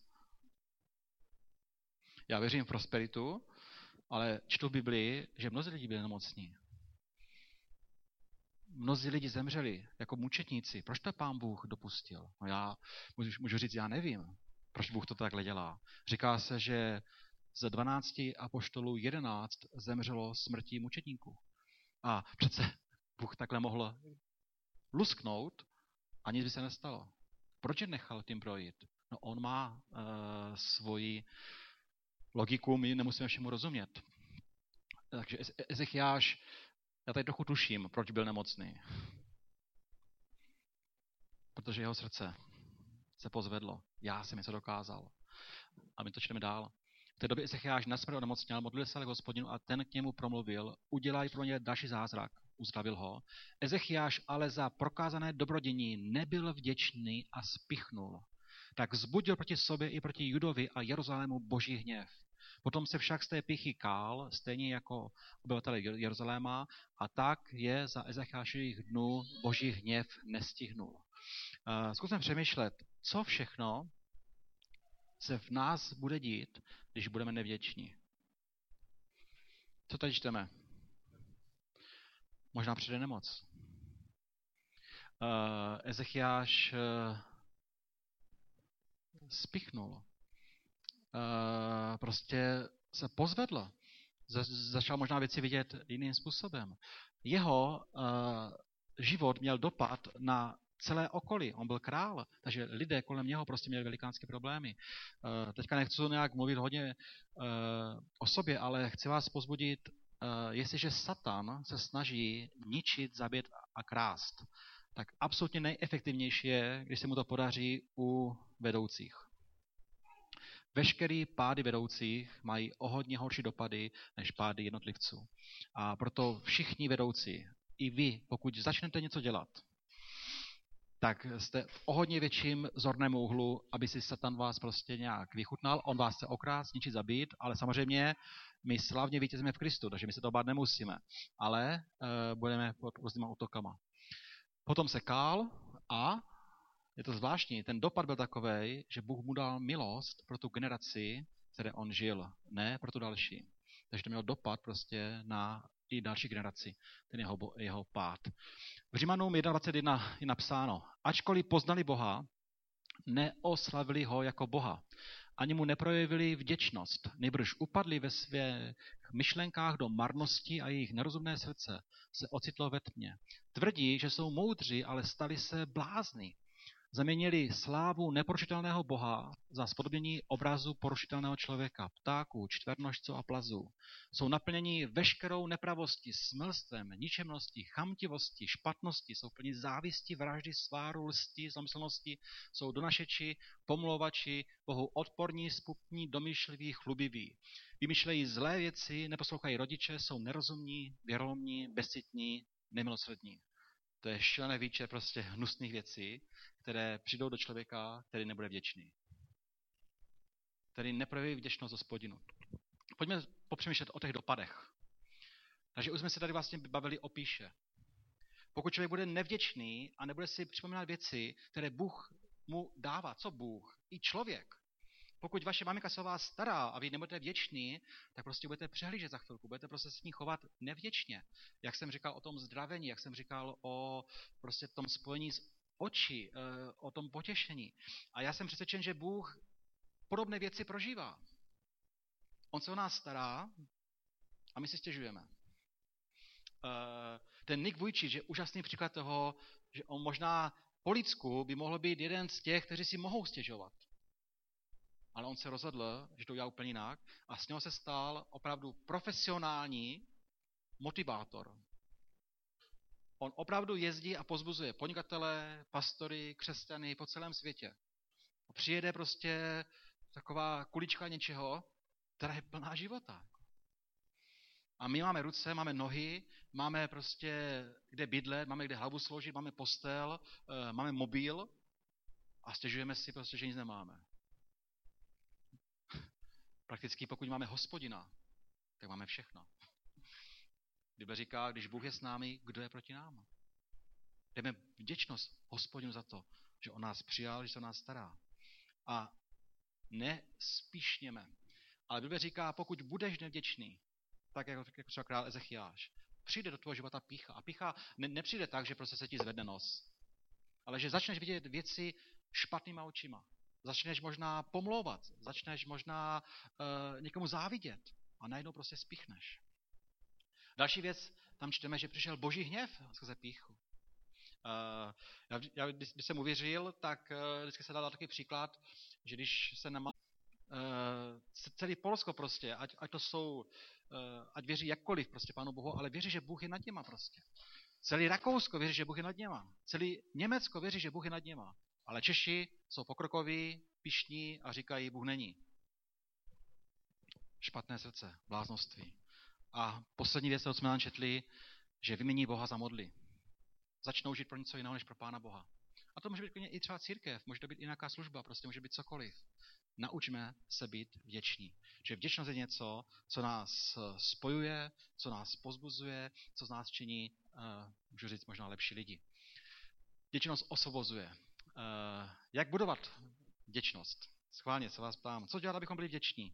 Já věřím v prosperitu, ale čtu v Biblii, že mnozí lidi byli nemocní. Mnozí lidi zemřeli jako mučetníci. Proč to Pán Bůh dopustil? No já můžu říct, já nevím, proč Bůh to takhle dělá. Říká se, že ze 12 apoštolů 11 zemřelo smrtí mučetníků. A přece Bůh takhle mohl lusknout a nic by se nestalo. Proč je nechal tím projít? No on má svoji logiku, my nemusíme všemu rozumět. Takže Ezechiáš, já tady trochu tuším, proč byl nemocný. Protože jeho srdce se pozvedlo. Já jsem něco dokázal. A my to čteme dál. V té době Ezechiáš nasmrt onemocněl, modlil se k Hospodinu a ten k němu promluvil, udělaj pro ně další zázrak. Uzdravil ho. Ezechiáš ale za prokázané dobrodění nebyl vděčný a spichnul. Tak vzbudil proti sobě i proti Judovi a Jeruzalému boží hněv. Potom se však z té pichy kál, stejně jako obyvatele Jeruzaléma, a tak je za Ezechiášových dnů boží hněv nestihnul. Zkusme přemýšlet, co všechno se v nás bude dít, když budeme nevděční. Co tady čteme? Možná přijde nemoc. Ezechiáš spichnul. Prostě se pozvedl. Začal možná věci vidět jiným způsobem. Jeho život měl dopad na celé okolí. On byl král, takže lidé kolem něho prostě měli velikánské problémy. Teďka nechci nějak mluvit hodně o sobě, ale chci vás pozbudit, jestliže Satan se snaží ničit, zabít a krást, tak absolutně nejefektivnější je, když se mu to podaří u vedoucích. Veškerý pády vedoucích mají o hodně horší dopady než pády jednotlivců. A proto všichni vedoucí, i vy, pokud začnete něco dělat, tak jste v o hodně větším zorném úhlu, aby si Satan vás prostě nějak vychutnal, on vás chce okrást, ničit, zabít, ale samozřejmě my slavně vítězíme v Kristu, takže my se to bát nemusíme, ale budeme pod různýma útokama. Potom se kál a je to zvláštní, ten dopad byl takovej, že Bůh mu dal milost pro tu generaci, které on žil, ne pro tu další. Takže to mělo dopad prostě na i další generaci, ten jeho pád. V Římanům 1.21 je napsáno, ačkoliv poznali Boha, neoslavili ho jako Boha, ani mu neprojevili vděčnost, nýbrž upadli ve svých myšlenkách do marnosti a jejich nerozumné srdce se ocitlo ve tmě. Tvrdí, že jsou moudří, ale stali se blázni. Zaměnili slávu neporušitelného Boha za spodobnění obrazu porušitelného člověka, ptáků, čtvernožců a plazů. Jsou naplněni veškerou nepravostí, smilstvem, ničemností, chamtivosti, špatnosti, jsou plní závisti, vraždy, sváru, lsti, zamyslnosti, jsou donašeči, pomlouvači, Bohu odporní, spupní, domýšliví, chlubiví. Vymýšlejí zlé věci, neposlouchají rodiče, jsou nerozumní, věrolomní, bezcitní, nemilosrdní. To je šílený výčet prostě hnusných věcí, které přijdou do člověka, který nebude vděčný. Který neprojeví vděčnost Hospodinu. Pojďme popřemýšlet o těch dopadech. Takže už jsme se tady vlastně bavili o pýše. Pokud člověk bude nevděčný a nebude si připomínat věci, které Bůh mu dává, co Bůh, i člověk. Pokud vaše maminka se o vás stará a vy nebudete vděční, tak prostě budete přehlížet za chvilku, budete prostě s ní chovat nevděčně. Jak jsem říkal o tom zdravení, jak jsem říkal o prostě tom spojení s oči, o tom potěšení. A já jsem přesvědčen, že Bůh podobné věci prožívá. On se o nás stará a my si stěžujeme. Ten Nick Vujčič je úžasný příklad toho, že on možná po lidsku by mohl být jeden z těch, kteří si mohou stěžovat. Ale on se rozhodl, že to udělá úplně jinak a z něho se stal opravdu profesionální motivátor. On opravdu jezdí a pozbuzuje podnikatele, pastory, křesťany po celém světě. Přijede prostě taková kulička něčeho, která je plná života. A my máme ruce, máme nohy, máme prostě kde bydlet, máme kde hlavu složit, máme postel, máme mobil a stěžujeme si prostě, že nic nemáme. Prakticky pokud máme Hospodina, tak máme všechno. Bible říká, když Bůh je s námi, kdo je proti nám? Dejme vděčnost Hospodinu za to, že on nás přijal, že se o nás stará. A nespíšněme. Ale Bible říká, pokud budeš nevděčný, tak jako třeba král Ezechiáš, přijde do tvého života pýcha. A pýcha nepřijde tak, že prostě se ti zvedne nos. Ale že začneš vidět věci špatnýma očima. Začneš možná pomlouvat, začneš možná někomu závidět a najednou prostě spíchneš. Další věc, tam čteme, že přišel boží hněv skrze pýchu. Když jsem uvěřil, tak vždycky se dal takový příklad, že když se celý Polsko prostě, ať to jsou ať věří jakkoliv prostě Pánu Bohu, ale věří, že Bůh je nad něma prostě. Celý Rakousko věří, že Bůh je nad něma. Celý Německo věří, že Bůh je nad něma. Ale Češi jsou pokrokoví, pyšní a říkají, Bůh není. Špatné srdce, bláznoství. A poslední věc, co jsme nám četli, že vymění Boha za modly. Začnou žít pro něco jiného, než pro Pána Boha. A to může být i třeba církev, může to být i nějaká služba, prostě může být cokoliv. Naučme se být vděční. Že vděčnost je něco, co nás spojuje, co nás pozbuzuje, co z nás činí, můžu říct, možná lepší lidi. Vděčnost osvobozuje. Jak budovat vděčnost? Schválně se vás ptám. Co dělat, abychom byli vděční?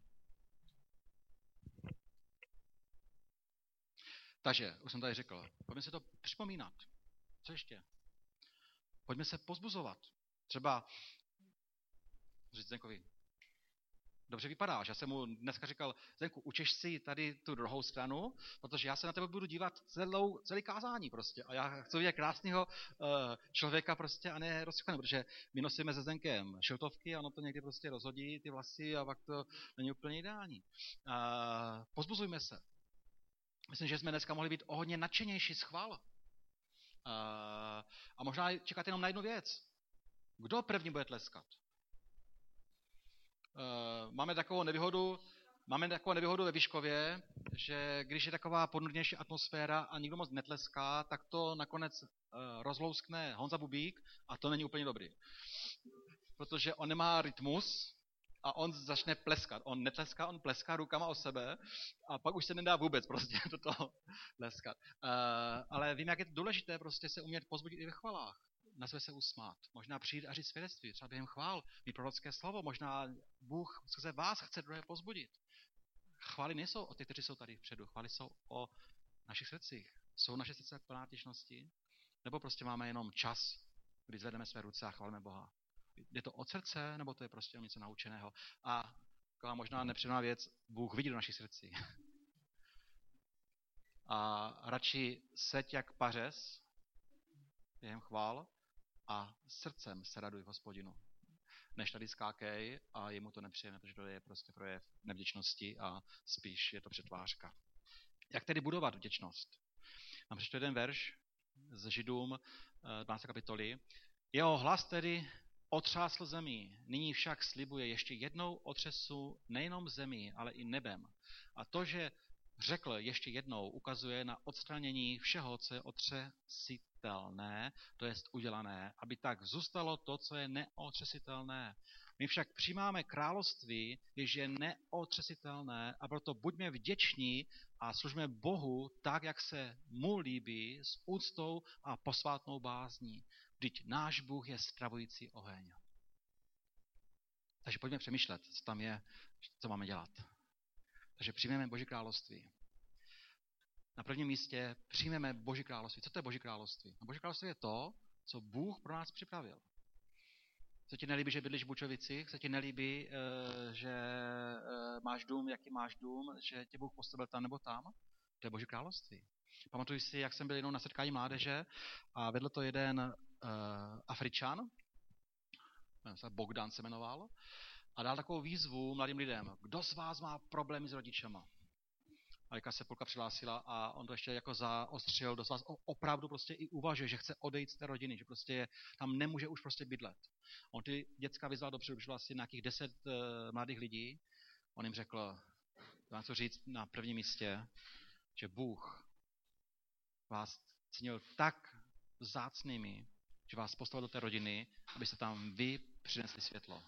Takže, už jsem tady řekl, pojďme si to připomínat. Co ještě? Pojďme se pozbuzovat. Třeba říct Zenkovi, dobře vypadáš. Já jsem mu dneska říkal, Zenku, učeš si tady tu druhou stranu, protože já se na tebe budu dívat celý kázání prostě. A já chci vidět krásného člověka prostě a ne rozklenou, protože my nosíme se Zenkem šiltovky a ono to někdy prostě rozhodí ty vlasy a pak to není úplně ideální. Pozbuzujme se. Myslím, že jsme dneska mohli být o hodně nadšenější schvál. A možná čekat jenom na jednu věc. Kdo první bude tleskat? Máme takovou nevýhodu ve Vyškově, že když je taková ponurnější atmosféra a nikdo moc netleská, tak to nakonec rozlouskne Honza Bubík a to není úplně dobrý. Protože on nemá rytmus a on začne pleskat. On netleská, on pleská rukama o sebe a pak už se nedá vůbec prostě do toho tleskat. Ale vím, jak je to důležité prostě se umět pozbudit i ve chvalách. Na sebe se usmát. Možná přijít a říct svědectví, třeba během chvál, mít prorocké slovo, možná Bůh skrze vás chce druhé pozbudit. Chvály nejsou o těch, kteří jsou tady vpředu, chvály jsou o našich srdcích. Jsou naše srdce plná vděčnosti? Nebo prostě máme jenom čas, kdy zvedneme své ruce a chválíme Boha? Je to od srdce, nebo to je prostě něco naučeného? A taková možná nepříjemná věc, Bůh vidí do našich srdcí. A radši seď jak pařez během chvál a srdcem se raduj Hospodinu. Než tady skákej a je mu to nepříjemné, protože to je prostě projev nevděčnosti a spíš je to přetvářka. Jak tedy budovat vděčnost? Mám přečtu jeden verš z Židům 12. kapitoly. Jeho hlas tedy otřásl zemí, nyní však slibuje ještě jednou otřesu nejenom zemí, ale i nebem. A to, že řekl ještě jednou, ukazuje na odstranění všeho, co je otřesitelné, to jest udělané, aby tak zůstalo to, co je neotřesitelné. My však přijímáme království, jež je neotřesitelné, a proto buďme vděční a služme Bohu tak, jak se mu líbí, s úctou a posvátnou bázní. Vždyť náš Bůh je stravující oheň. Takže pojďme přemýšlet, co tam je, co máme dělat. Takže přijmeme Boží království. Na prvním místě přijmeme Boží království. Co to je Boží království? No, Boží království je to, co Bůh pro nás připravil. Co ti nelíbí, že bydlíš v Bučovicích? Co ti nelíbí, že máš dům, jaký máš dům, že tě Bůh postavil tam nebo tam? To je Boží království. Pamatuju si, jak jsem byl jednou na setkání mládeže a vedl to jeden Afričan, Bogdan se jmenoval, a dal takovou výzvu mladým lidem. Kdo z vás má problémy s rodičema? A jaká se půlka přihlásila a on to ještě jako zaostřil, kdo z vás opravdu prostě i uvažuje, že chce odejít z té rodiny, že prostě tam nemůže už prostě bydlet. On ty děcka vyzval dopředu, přišlo asi nějakých 10 mladých lidí. On jim řekl, vám chci říct na prvním místě, že Bůh vás cenil tak vzácnými, že vás postavil do té rodiny, abyste tam vy přinesli světlo.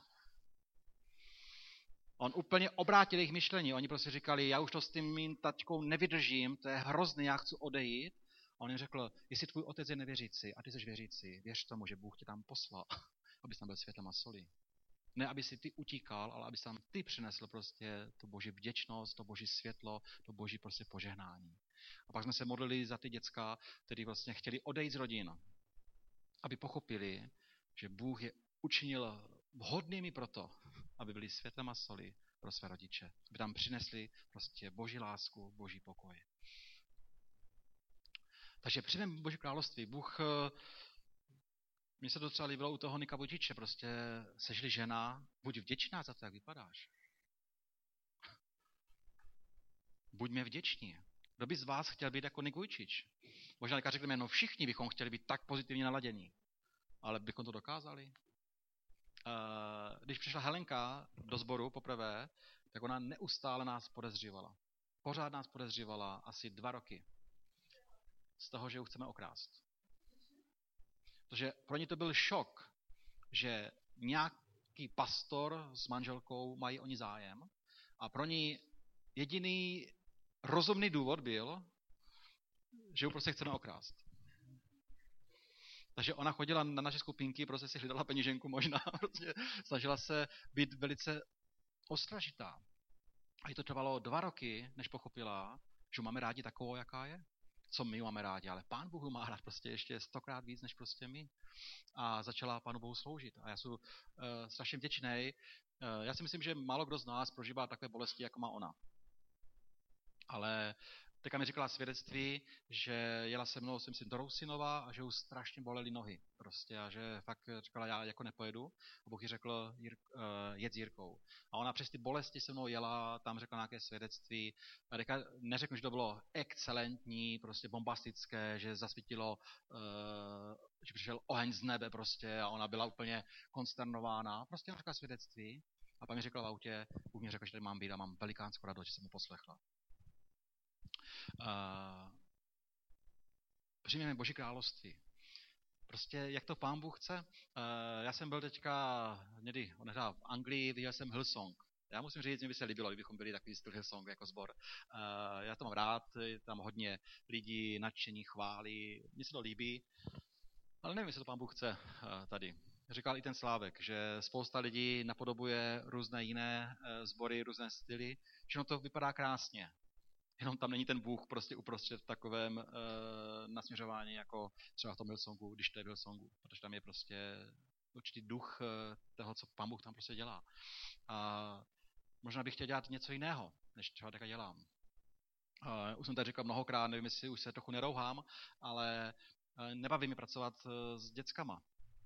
On úplně obrátil jejich myšlení. Oni prostě říkali, já už to s tím mým taťkou nevydržím, to je hrozný, já chci odejít. A on jim řekl, jestli tvůj otec je nevěřící a ty jsi věřící, věř tomu, že Bůh tě tam poslal, abys tam byl světlem a solí. Ne, aby si ty utíkal, ale aby tam ty přinesl prostě tu Boží vděčnost, to Boží světlo, to Boží prostě požehnání. A pak jsme se modlili za ty děcka, kteří vlastně chtěli odejít z rodin, aby pochopili, že Bůh je učinil vhodnými proto, aby byli světlem a soli pro své rodiče. Aby tam přinesli prostě Boží lásku, Boží pokoj. Takže přijmeme Boží království. Bůh, mně se to třeba líbilo u toho Nika Vojtiče, prostě sežli žena, buď vděčná za to, jak vypadáš. Buďme vděční. Kdo by z vás chtěl být jako Nick Vujčič? Možná teďka řekneme, no všichni bychom chtěli být tak pozitivně naladění. Ale bychom to dokázali? Když přišla Helenka do sboru poprvé, tak ona neustále nás podezřívala. Pořád nás podezřívala asi 2 roky. Z toho, že ji chceme okrást. Protože pro ní to byl šok, že nějaký pastor s manželkou mají o ní zájem a pro ní jediný rozumný důvod byl, že ji prostě chceme okrást. Takže ona chodila na naše skupinky, prostě si hledala peníženku možná, prostě snažila se být velice ostražitá. A jí to trvalo 2 roky, než pochopila, že máme rádi takovou, jaká je. Co my máme rádi, ale Pán Bůh má rád prostě ještě 100krát víc, než prostě my. A začala Pánu Bohu sloužit. A já jsem strašně vděčný. Já si myslím, že málo kdo z nás prožívá takové bolesti, jako má ona. Ale teďka mi říkala svědectví, že jela se mnou, jsem si do Rousinova a že ju strašně bolely nohy. Prostě a že fakt říkala, já jako nepojedu. A Bůh jí řekl, jet s Jirkou. A ona přes ty bolesti se mnou jela, tam řekla nějaké svědectví. A neřeknu, že to bylo excelentní, prostě bombastické, že zasvítilo, že přišel oheň z nebe prostě a ona byla úplně konsternována. Prostě ona řekla svědectví. A pak mi řekla v autě, Bůh mi řekl, že tady mám být a mám velikánskou radost, že jsem mu poslechla. Přijměme Boží království. Prostě jak to Pán Bůh chce. Já jsem byl teďka někdy v Anglii, viděl jsem Hillsong. Já musím říct, mě by se líbilo, kdybychom byli takový styl Hillsong jako sbor. Já to mám rád, je tam hodně lidí, nadšení, chválí, mně se to líbí, ale nevím, jestli to Pán Bůh chce tady. Říkal i ten Slávek, že spousta lidí napodobuje různé jiné sbory, různé styly, že to vypadá krásně. Jenom tam není ten Bůh prostě uprostřed v takovém nasměřování, jako třeba v tom Hillsongu, když to je v Hillsongu, protože tam je prostě určitý duch toho, co Pán Bůh tam prostě dělá. A možná bych chtěl dělat něco jiného, než třeba teďka dělám. Už jsem tady říkal mnohokrát, nevím, jestli už se trochu nerouhám, ale nebaví mi pracovat s dětskama.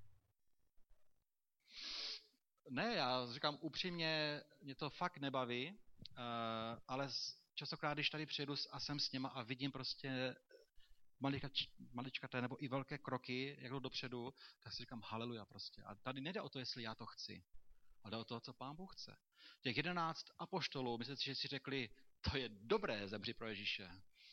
Ne, já říkám upřímně, mě to fakt nebaví, ale častokrát, když tady přijedu a jsem s něma a vidím prostě maličkaté nebo i velké kroky, jak jdou dopředu, tak si říkám haleluja prostě. A tady nejde o to, jestli já to chci, ale jde o to, co Pán Bůh chce. Těch 11 apoštolů, myslím si, že si řekli, to je dobré zemřít pro Ježíše.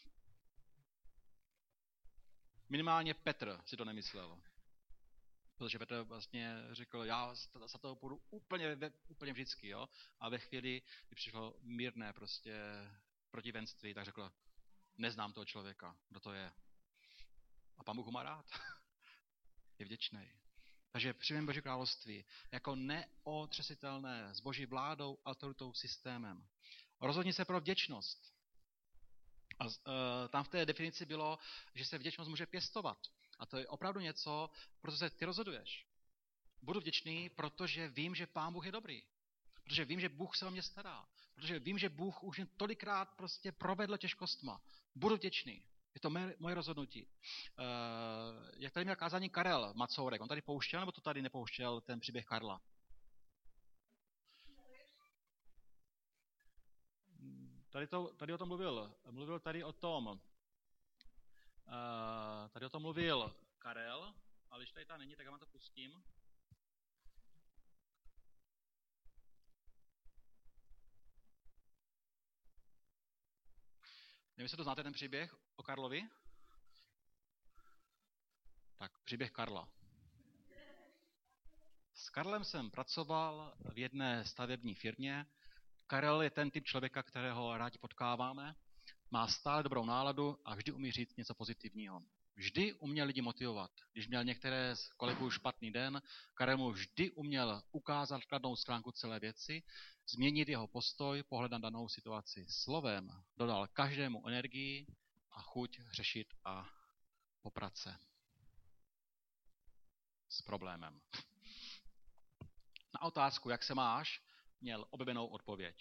Minimálně Petr si to nemyslel. Protože Petr vlastně řekl, já za toho půjdu úplně vždycky, jo. A ve chvíli, kdy přišlo mírné prostě protivenství, tak řekl, neznám toho člověka, kdo to je. A Pán Bůh ho má rád. Je vděčný. Takže přijmeme Boží království jako neotřesitelné s Boží vládou, autoritou, systémem. Rozhodni se pro vděčnost. A tam v té definici bylo, že se vděčnost může pěstovat. A to je opravdu něco, proto se ty rozhoduješ. Budu vděčný, protože vím, že Pán Bůh je dobrý. Protože vím, že Bůh se o mě stará. Protože vím, že Bůh už mě tolikrát prostě provedl těžkostma. Budu vděčný. Je to moje rozhodnutí. Jak tady měl kázání Karel Macourek, on tady pouštěl, nebo to tady nepouštěl ten příběh Karla? Tady o tom mluvil. Tady o tom mluvil Karel, ale když tady ta není, tak já vám to pustím. Nevím, jestli to znáte ten příběh o Karlovi? Tak, příběh Karla. S Karlem jsem pracoval v jedné stavební firmě. Karel je ten typ člověka, kterého rádi potkáváme. Má stále dobrou náladu a vždy umí říct něco pozitivního. Vždy uměl lidi motivovat. Když měl některé z kolegů špatný den, Karel mu vždy uměl ukázat kladnou stránku celé věci, změnit jeho postoj, pohled na danou situaci. Slovem dodal každému energii a chuť řešit a poprat se s problémem. Na otázku, jak se máš, měl oblíbenou odpověď.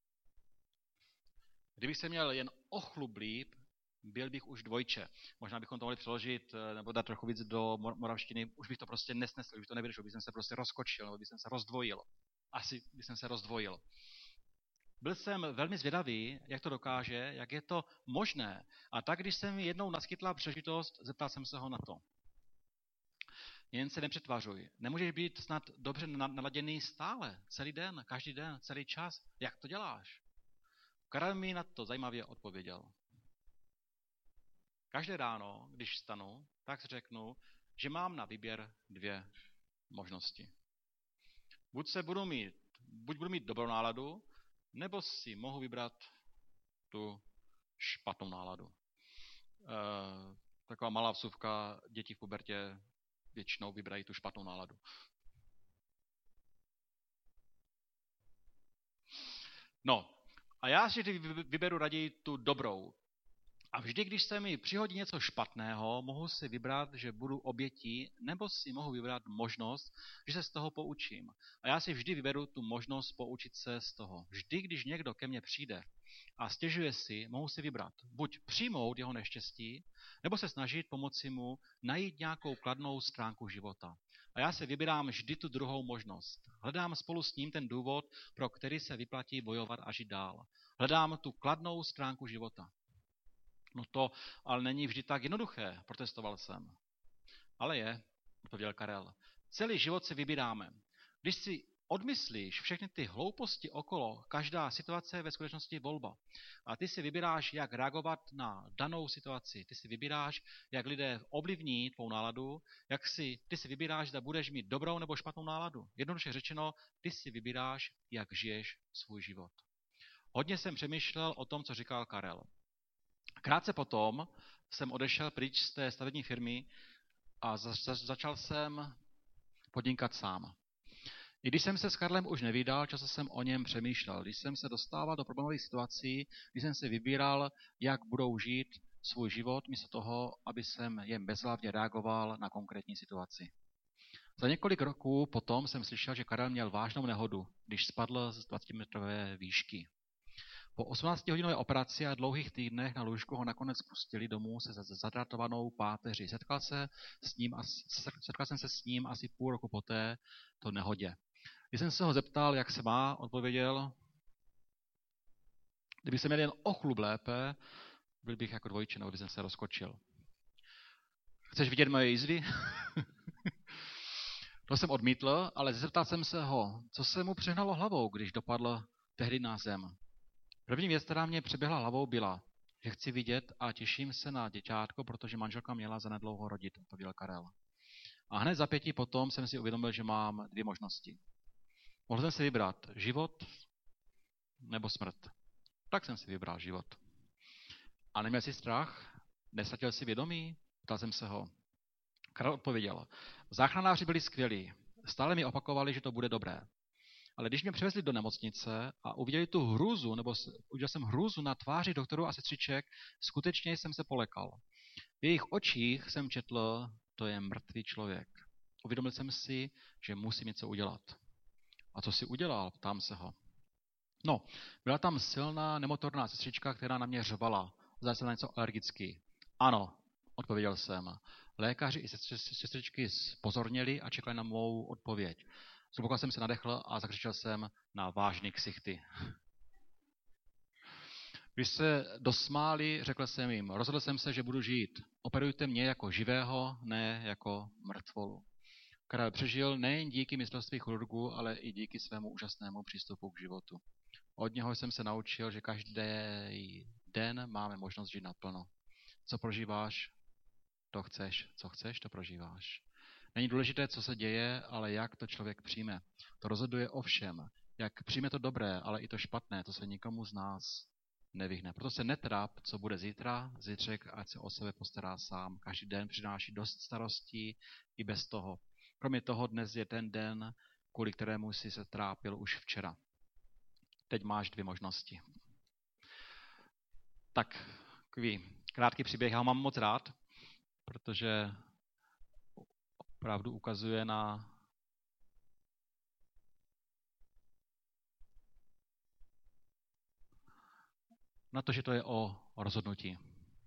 Kdybych se měl jen o chlub líp, byl bych už dvojče. Možná bychom to mohli přeložit nebo dát trochu víc do moravštiny. Už bych to prostě nesnesl, už bych to nevydržel, bych se prostě rozkočil, nebo bych se rozdvojil. Asi bych se rozdvojil. Byl jsem velmi zvědavý, jak to dokáže, jak je to možné. A tak, když se mi jednou naskytla příležitost, zeptal jsem se ho na to. Jen se nepřetvařuj. Nemůžeš být snad dobře naladěný stále, celý den, každý den, celý čas. Jak to děláš? Karel mi na to zajímavě odpověděl. Každé ráno, když vstanu, tak si řeknu, že mám na výběr 2 možnosti. Buď budu mít dobrou náladu, nebo si mohu vybrat tu špatnou náladu. Taková malá vsuvka, děti v pubertě většinou vybrají tu špatnou náladu. No, a já si vyberu raději tu dobrou. A vždy, když se mi přihodí něco špatného, mohu si vybrat, že budu obětí, nebo si mohu vybrat možnost, že se z toho poučím. A já si vždy vyberu tu možnost poučit se z toho. Vždy, když někdo ke mně přijde a stěžuje si, mohu si vybrat. Buď přijmout jeho neštěstí, nebo se snažit pomoci mu najít nějakou kladnou stránku života. A já se vybírám vždy tu druhou možnost. Hledám spolu s ním ten důvod, pro který se vyplatí bojovat a žít dál. Hledám tu kladnou stránku života. No to ale není vždy tak jednoduché, protestoval jsem. Ale je, odpověděl Karel. Celý život si vybíráme. Když si odmyslíš všechny ty hlouposti okolo, každá situace je ve skutečnosti volba. A ty si vybíráš, jak reagovat na danou situaci. Ty si vybíráš, jak lidé ovlivní tvou náladu, ty si vybíráš, zda budeš mít dobrou nebo špatnou náladu. Jednoduše řečeno, ty si vybíráš, jak žiješ svůj život. Hodně jsem přemýšlel o tom, co říkal Karel. Krátce potom jsem odešel pryč z té stavební firmy a začal jsem podnikat sám. I když jsem se s Karlem už nevídal, často jsem o něm přemýšlel. Když jsem se dostával do problémových situací, když jsem si vybíral, jak budou žít svůj život, místo toho, aby jsem jen bezhlavně reagoval na konkrétní situaci. Za několik roků potom jsem slyšel, že Karel měl vážnou nehodu, když spadl z 20metrové výšky. Po 18-hodinové operaci a dlouhých týdnech na lůžku ho nakonec pustili domů se zadratovanou páteří. Setkal jsem se s ním asi půl roku poté to nehodě. Když jsem se ho zeptal, jak se má, odpověděl, kdyby se měl jen o chlub lépe, byl bych jako dvojče, nebo bych se rozkočil. Chceš vidět moje jízvy? To jsem odmítl, ale zeptal jsem se ho, co se mu přehnalo hlavou, když dopadl tehdy na zem. První věc, která mě přeběhla hlavou, byla, že chci vidět a těším se na děťátko, protože manželka měla zanedlouho rodit, odpověděl Karel. A hned za 5 potom jsem si uvědomil, že mám 2 možnosti. Mohl jsem si vybrat život nebo smrt. Tak jsem si vybral život. A neměl jsi strach? Nestratil jsi vědomí? Ptal jsem se ho. Karel odpověděl. Záchranáři byli skvělí. Stále mi opakovali, že to bude dobré. Ale když mě převezli do nemocnice a uviděli tu hrůzu, nebo uviděl jsem hrůzu na tváři doktorů a sestřiček, skutečně jsem se polekal. V jejich očích jsem četl, to je mrtvý člověk. Uvědomil jsem si, že musím něco udělat. A co si udělal? Ptám se ho. No, byla tam silná nemotorná sestřička, která na mě řvala. Zdá se na něco alergický. Ano, odpověděl jsem. Lékaři i sestřičky pozorněli a čekali na mou odpověď. Zhluboka jsem se nadechl a zakřičel jsem na vážný ksichty. Když se dosmáli, řekl jsem jim, rozhodl jsem se, že budu žít. Operujte mě jako živého, ne jako mrtvolu. Karel přežil nejen díky mistrovství chirurgů, ale i díky svému úžasnému přístupu k životu. Od něho jsem se naučil, že každý den máme možnost žít naplno. Co prožíváš, to chceš. Co chceš, to prožíváš. Není důležité, co se děje, ale jak to člověk přijme. To rozhoduje o všem. Jak přijme to dobré, ale i to špatné, to se nikomu z nás nevyhne. Proto se netráp, co bude zítra, zítřek, ať se o sebe postará sám. Každý den přináší dost starostí i bez toho. Kromě toho dnes je ten den, kvůli kterému jsi se trápil už včera. Teď máš 2 možnosti. Tak, krátký příběh, já ho mám moc rád, protože opravdu ukazuje na to, že to je o rozhodnutí.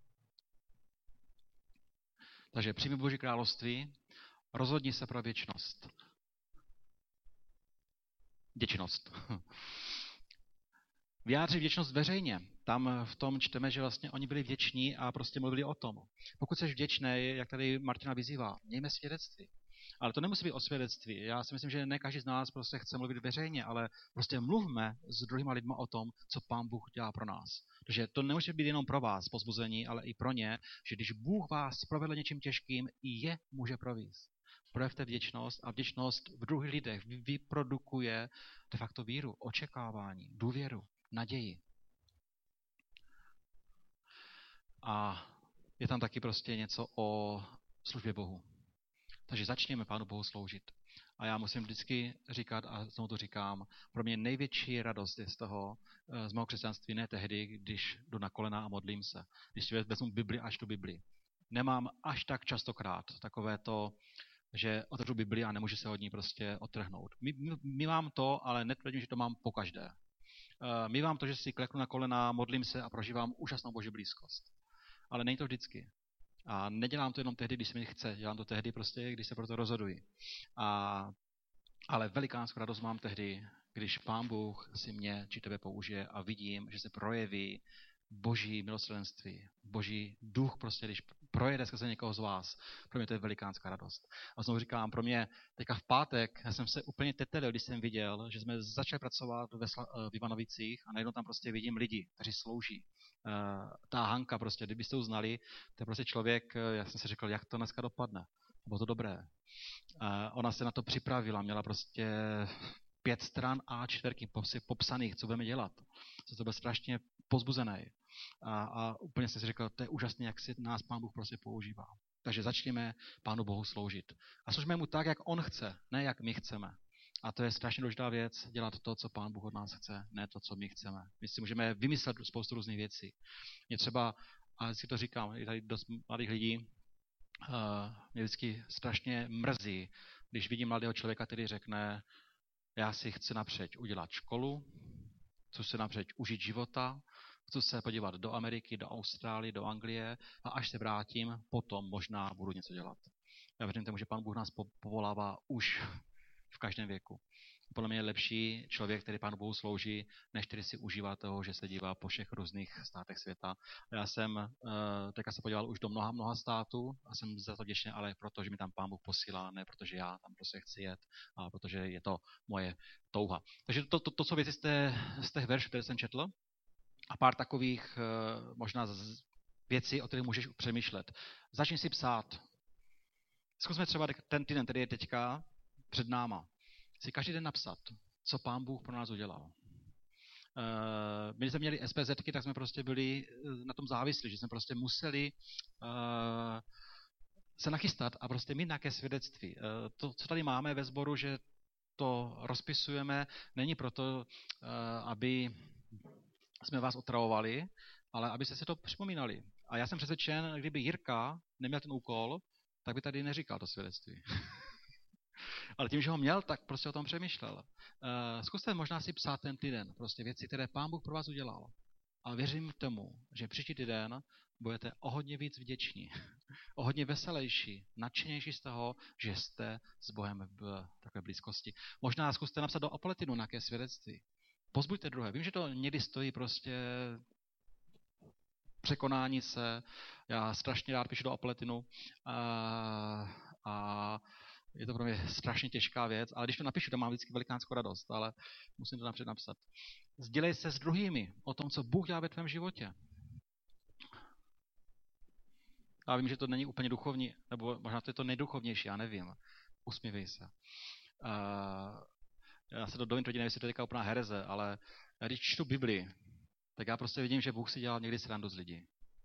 Takže přijmi Boží království, rozhodni se pro věčnost. Děčnost. Vyjádřit vděčnost veřejně. Tam v tom čteme, že vlastně oni byli vděční a prostě mluvili o tom. Pokud jsi vděčný, jak tady Martina vyzývá, mějme svědectví. Ale to nemusí být o svědectví. Já si myslím, že ne každý z nás prostě chce mluvit veřejně, ale prostě mluvme s druhýma lidma o tom, co Pán Bůh dělá pro nás. Takže to nemůže být jenom pro vás pozbuzení, ale i pro ně, že když Bůh vás provedl něčím těžkým, i je může provést. Projevte vděčnost a vděčnost v druhých lidech vyprodukuje de facto víru, očekávání, důvěru, naději. A je tam taky prostě něco o službě Bohu. Takže začněme Pánu Bohu sloužit. A já musím vždycky říkat, a znovu to říkám, pro mě největší radost je z toho, z mého křesťanství, ne tehdy, když jdu na kolena a modlím se. Když si vezmu Bibli až tu Bibli. Nemám až tak častokrát takové to, že otevřu Bibli a nemůžu se od ní prostě odtrhnout. Mám to, ale netvrdím, že to mám pokaždé. Mám to, že si kleknu na kolena, modlím se a prožívám úžasnou Boží blízkost. Ale není to vždycky. A nedělám to jenom tehdy, když se mi chce. Dělám to tehdy prostě, když se pro to rozhoduji. Ale velikánskou radost mám tehdy, když Pán Bůh si mě či tebe použije a vidím, že se projeví Boží milosrdenství, Boží duch prostě, když projede skrze někoho z vás. Pro mě to je velikánská radost. A znovu říkám, pro mě teďka v pátek, já jsem se úplně tetelil, když jsem viděl, že jsme začali pracovat v Ivanovicích a najednou tam prostě vidím lidi, kteří slouží. Ta Hanka prostě, kdybyste ho znali, to je prostě člověk, já jsem si řekl, jak to dneska dopadne. Bylo to dobré. Ona se na to připravila, měla prostě 5 stran A4 popsaných, co budeme dělat. To byl strašně pozbuzený. A úplně jsem si řekl, to je úžasné, jak si nás Pán Bůh prostě používá. Takže začněme Pánu Bohu sloužit. A služíme mu tak, jak on chce, ne jak my chceme. A to je strašně důležitá věc, dělat to, co Pán Bůh od nás chce, ne to, co my chceme. My si můžeme vymyslet spoustu různých věcí. Mě třeba, a si to říkám, je tady dost mladých lidí, mě vždycky strašně mrzí, když vidím mladého člověka, který řekne, já si chci napřed udělat školu, chci si napřed užít života, chci se podívat do Ameriky, do Austrálie, do Anglie a až se vrátím, potom možná budu něco dělat. Já věřím tomu, že Pán Bůh nás povolává už v každém věku. Podle mě je lepší člověk, který Pánu Bohu slouží, než který si užívá toho, že se dívá po všech různých státech světa. Já jsem teďka se podíval už do mnoha států a jsem za to vděčný, ale proto, že mi tam Pán Bůh posílá, ne protože já tam prostě chci jet, ale protože je to moje touha. Takže to jsou věci z těch veršů, které jsem četl a pár takových možná věcí, o kterých můžeš přemýšlet. Začni si psát. Zkusme třeba ten týden, který je teďka před náma, si každý den napsat, co Pán Bůh pro nás udělal. My jsme měli SPZky, tak jsme prostě byli na tom závislí, že jsme prostě museli se nachystat a prostě mít nějaké svědectví. To, co tady máme ve sboru, že to rozpisujeme, není proto, aby jsme vás otravovali, ale abyste si to připomínali. A já jsem přesvědčen, kdyby Jirka neměl ten úkol, tak by tady neříkal to svědectví. Ale tím, že ho měl, tak prostě o tom přemýšlel. Zkuste možná si psát ten týden, prostě věci, které Pán Bůh pro vás udělal. A věřím tomu, že příští týden budete o hodně víc vděční, o hodně veselější, nadšenější z toho, že jste s Bohem v takové blízkosti. Možná zkuste napsat do Apolletinu nějaké svědectví. Pozbuďte druhé. Vím, že to někdy stojí prostě překonání se. Já strašně rád píšu do Apolletinu a je to pro mě strašně těžká věc, ale když to napíšu, to mám vždycky velikánskou radost, ale musím to napřed napsat. Sdělej se s druhými o tom, co Bůh dělá ve tvém životě. Já vím, že to není úplně duchovní, nebo možná to je to nejduchovnější, já nevím. Usmívej se. Já se to dovím, nevím, jestli to je úplná hereze, ale já když čtu Bibli, tak já prostě vidím, že Bůh si dělal někdy srandu z lidí.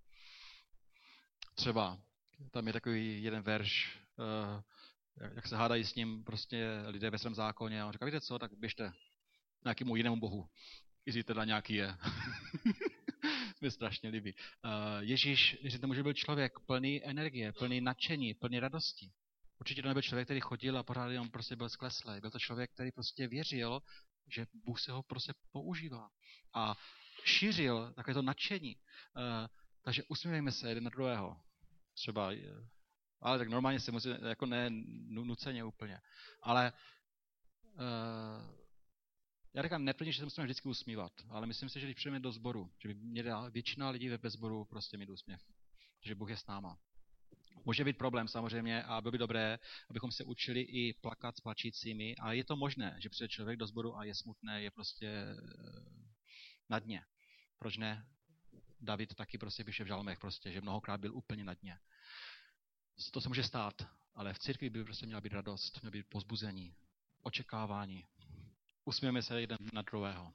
Třeba tam je takový jeden verš, jak se hádají s ním prostě lidé ve svém zákoně a on říká, víte co, tak běžte nějakému jinému bohu. Jestli teda nějaký je. Mě strašně líbí. Ježíš, že to může byl člověk plný energie, plný nadšení, plný radosti. Určitě to nebyl člověk, který chodil a pořád jenom prostě byl skleslej. Byl to člověk, který prostě věřil, že Bůh se ho prostě používá. A šířil takové to nadšení. Takže usmívejme se jeden na druhého. Třeba, ale tak normálně se musí, jako ne nuceně úplně. Ale Já říkám neplně, že se musíme vždycky usmívat, ale myslím si, že když přijdeme do sboru, že by měla většina lidí ve sboru prostě mít úsměv. Že Bůh je s náma. Může být problém samozřejmě a bylo by dobré, abychom se učili i plakat s plačícími, ale je to možné, že přijde člověk do sboru a je smutné, je prostě na dně. Proč ne? David taky prostě píše v žalmech, prostě, že mnohokrát byl úplně na dně. To se může stát, ale v církvi by prostě měla být radost, měla být povzbuzení, očekávání. Usmějeme se jeden na druhého.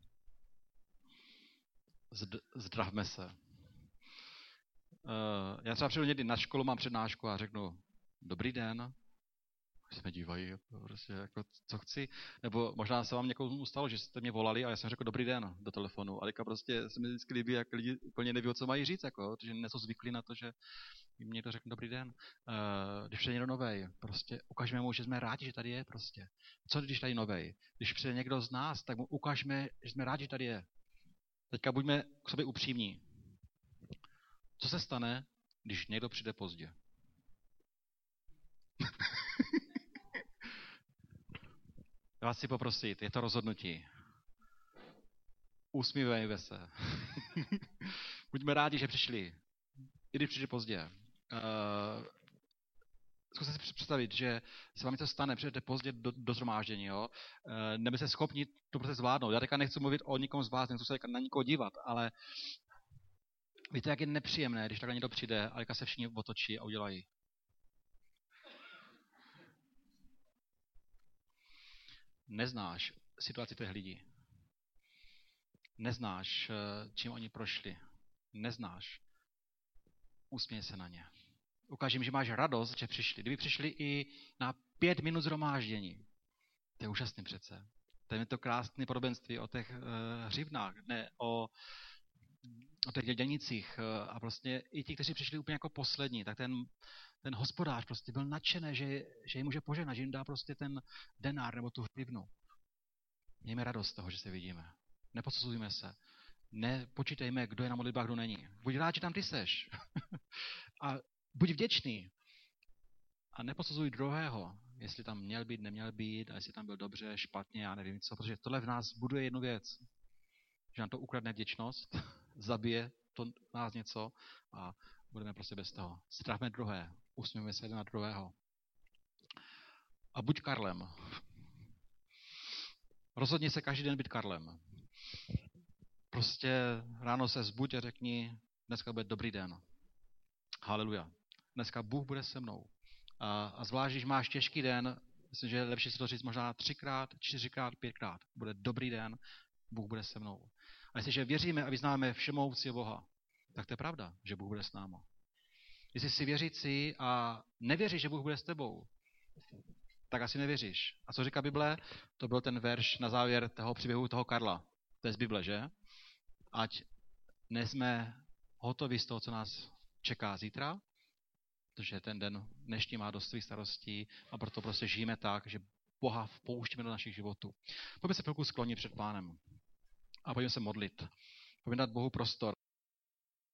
Zdravme se. Já třeba přijdu někdy na školu, mám přednášku a řeknu dobrý den. Se mě dívají, prostě jako, co chci. Nebo možná se vám někomu stalo, že jste mě volali a já jsem řekl dobrý den do telefonu. A prostě se mi vždycky líbí, jak lidi úplně neví, co mají říct, jako, protože nejsou zvyklí na to, že jim někdo řekne dobrý den. Když přijde někdo novej, prostě ukažme mu, že jsme rádi, že tady je prostě. Co když tady novej? Když přijde někdo z nás, tak mu ukažme, že jsme rádi, že tady je. Teďka buďme k sobě upřímní. Co se stane, když někdo přijde pozdě? Já vás chci poprosit, je to rozhodnutí. Usmívejme se. Buďme rádi, že přišli. I když přišli pozdě. Zkuste si představit, že se vám něco stane, přijdete pozdě do shromáždění, jo? Nebyste schopni to prostě zvládnout. Já teďka nechci mluvit o nikom z vás, nechci se na nikoho dívat, ale víte, jak je nepříjemné, když takhle někdo přijde a se všichni otočí a udělají. Neznáš situaci těch lidí. Neznáš, čím oni prošli. Neznáš. Usměj se na ně. Ukáž jim, že máš radost, že přišli. Kdyby přišli i na 5 minut shromáždění. To je úžasný přece. To je to krásné podobenství o těch hřivnách, ne o těch dělnicích. A prostě i ti, kteří přišli úplně jako poslední, tak ten hospodář prostě byl nadšený, že jim může požehnat, že jim dá prostě ten denár nebo tu hřivnu. Mějme radost z toho, že se vidíme. Neposuzujme se. Nepočítejme, kdo je na modlitbách, kdo není. Buď rád, že tam ty seš. A buď vděčný. A neposuzuj druhého, jestli tam měl být, neměl být, a jestli tam byl dobře, špatně, já nevím co, protože tohle v nás buduje jednu věc. Že nám to ukradne vděčnost, zabije to nás něco a budeme prostě bez toho. Strávme druhé, usmějme se jeden na druhého. A buď Karlem. Rozhodni se každý den být Karlem. Prostě ráno se zbuď a řekni, dneska bude dobrý den. Haleluja. Dneska Bůh bude se mnou. A zvlášť, když máš těžký den, myslím, že je lepší si to říct možná 3krát, 4krát, 5krát. Bude dobrý den, Bůh bude se mnou. A jestliže věříme a vyznáme všemohoucího Boha, tak to je pravda, že Bůh bude s námi. Jestli jsi věřící a nevěříš, že Bůh bude s tebou, tak asi nevěříš. A co říká Bible? To byl ten verš na závěr toho příběhu toho Karla. To je z Bible, že? Ať nejsme hotovi z toho, co nás čeká zítra, protože ten den dnešní má dost svých starostí a proto prostě žijeme tak, že Boha vpouštíme do našich životů. Pojďme se chvilku sklonit před Pánem a pojďme se modlit. Pojďme dát Bohu prostor.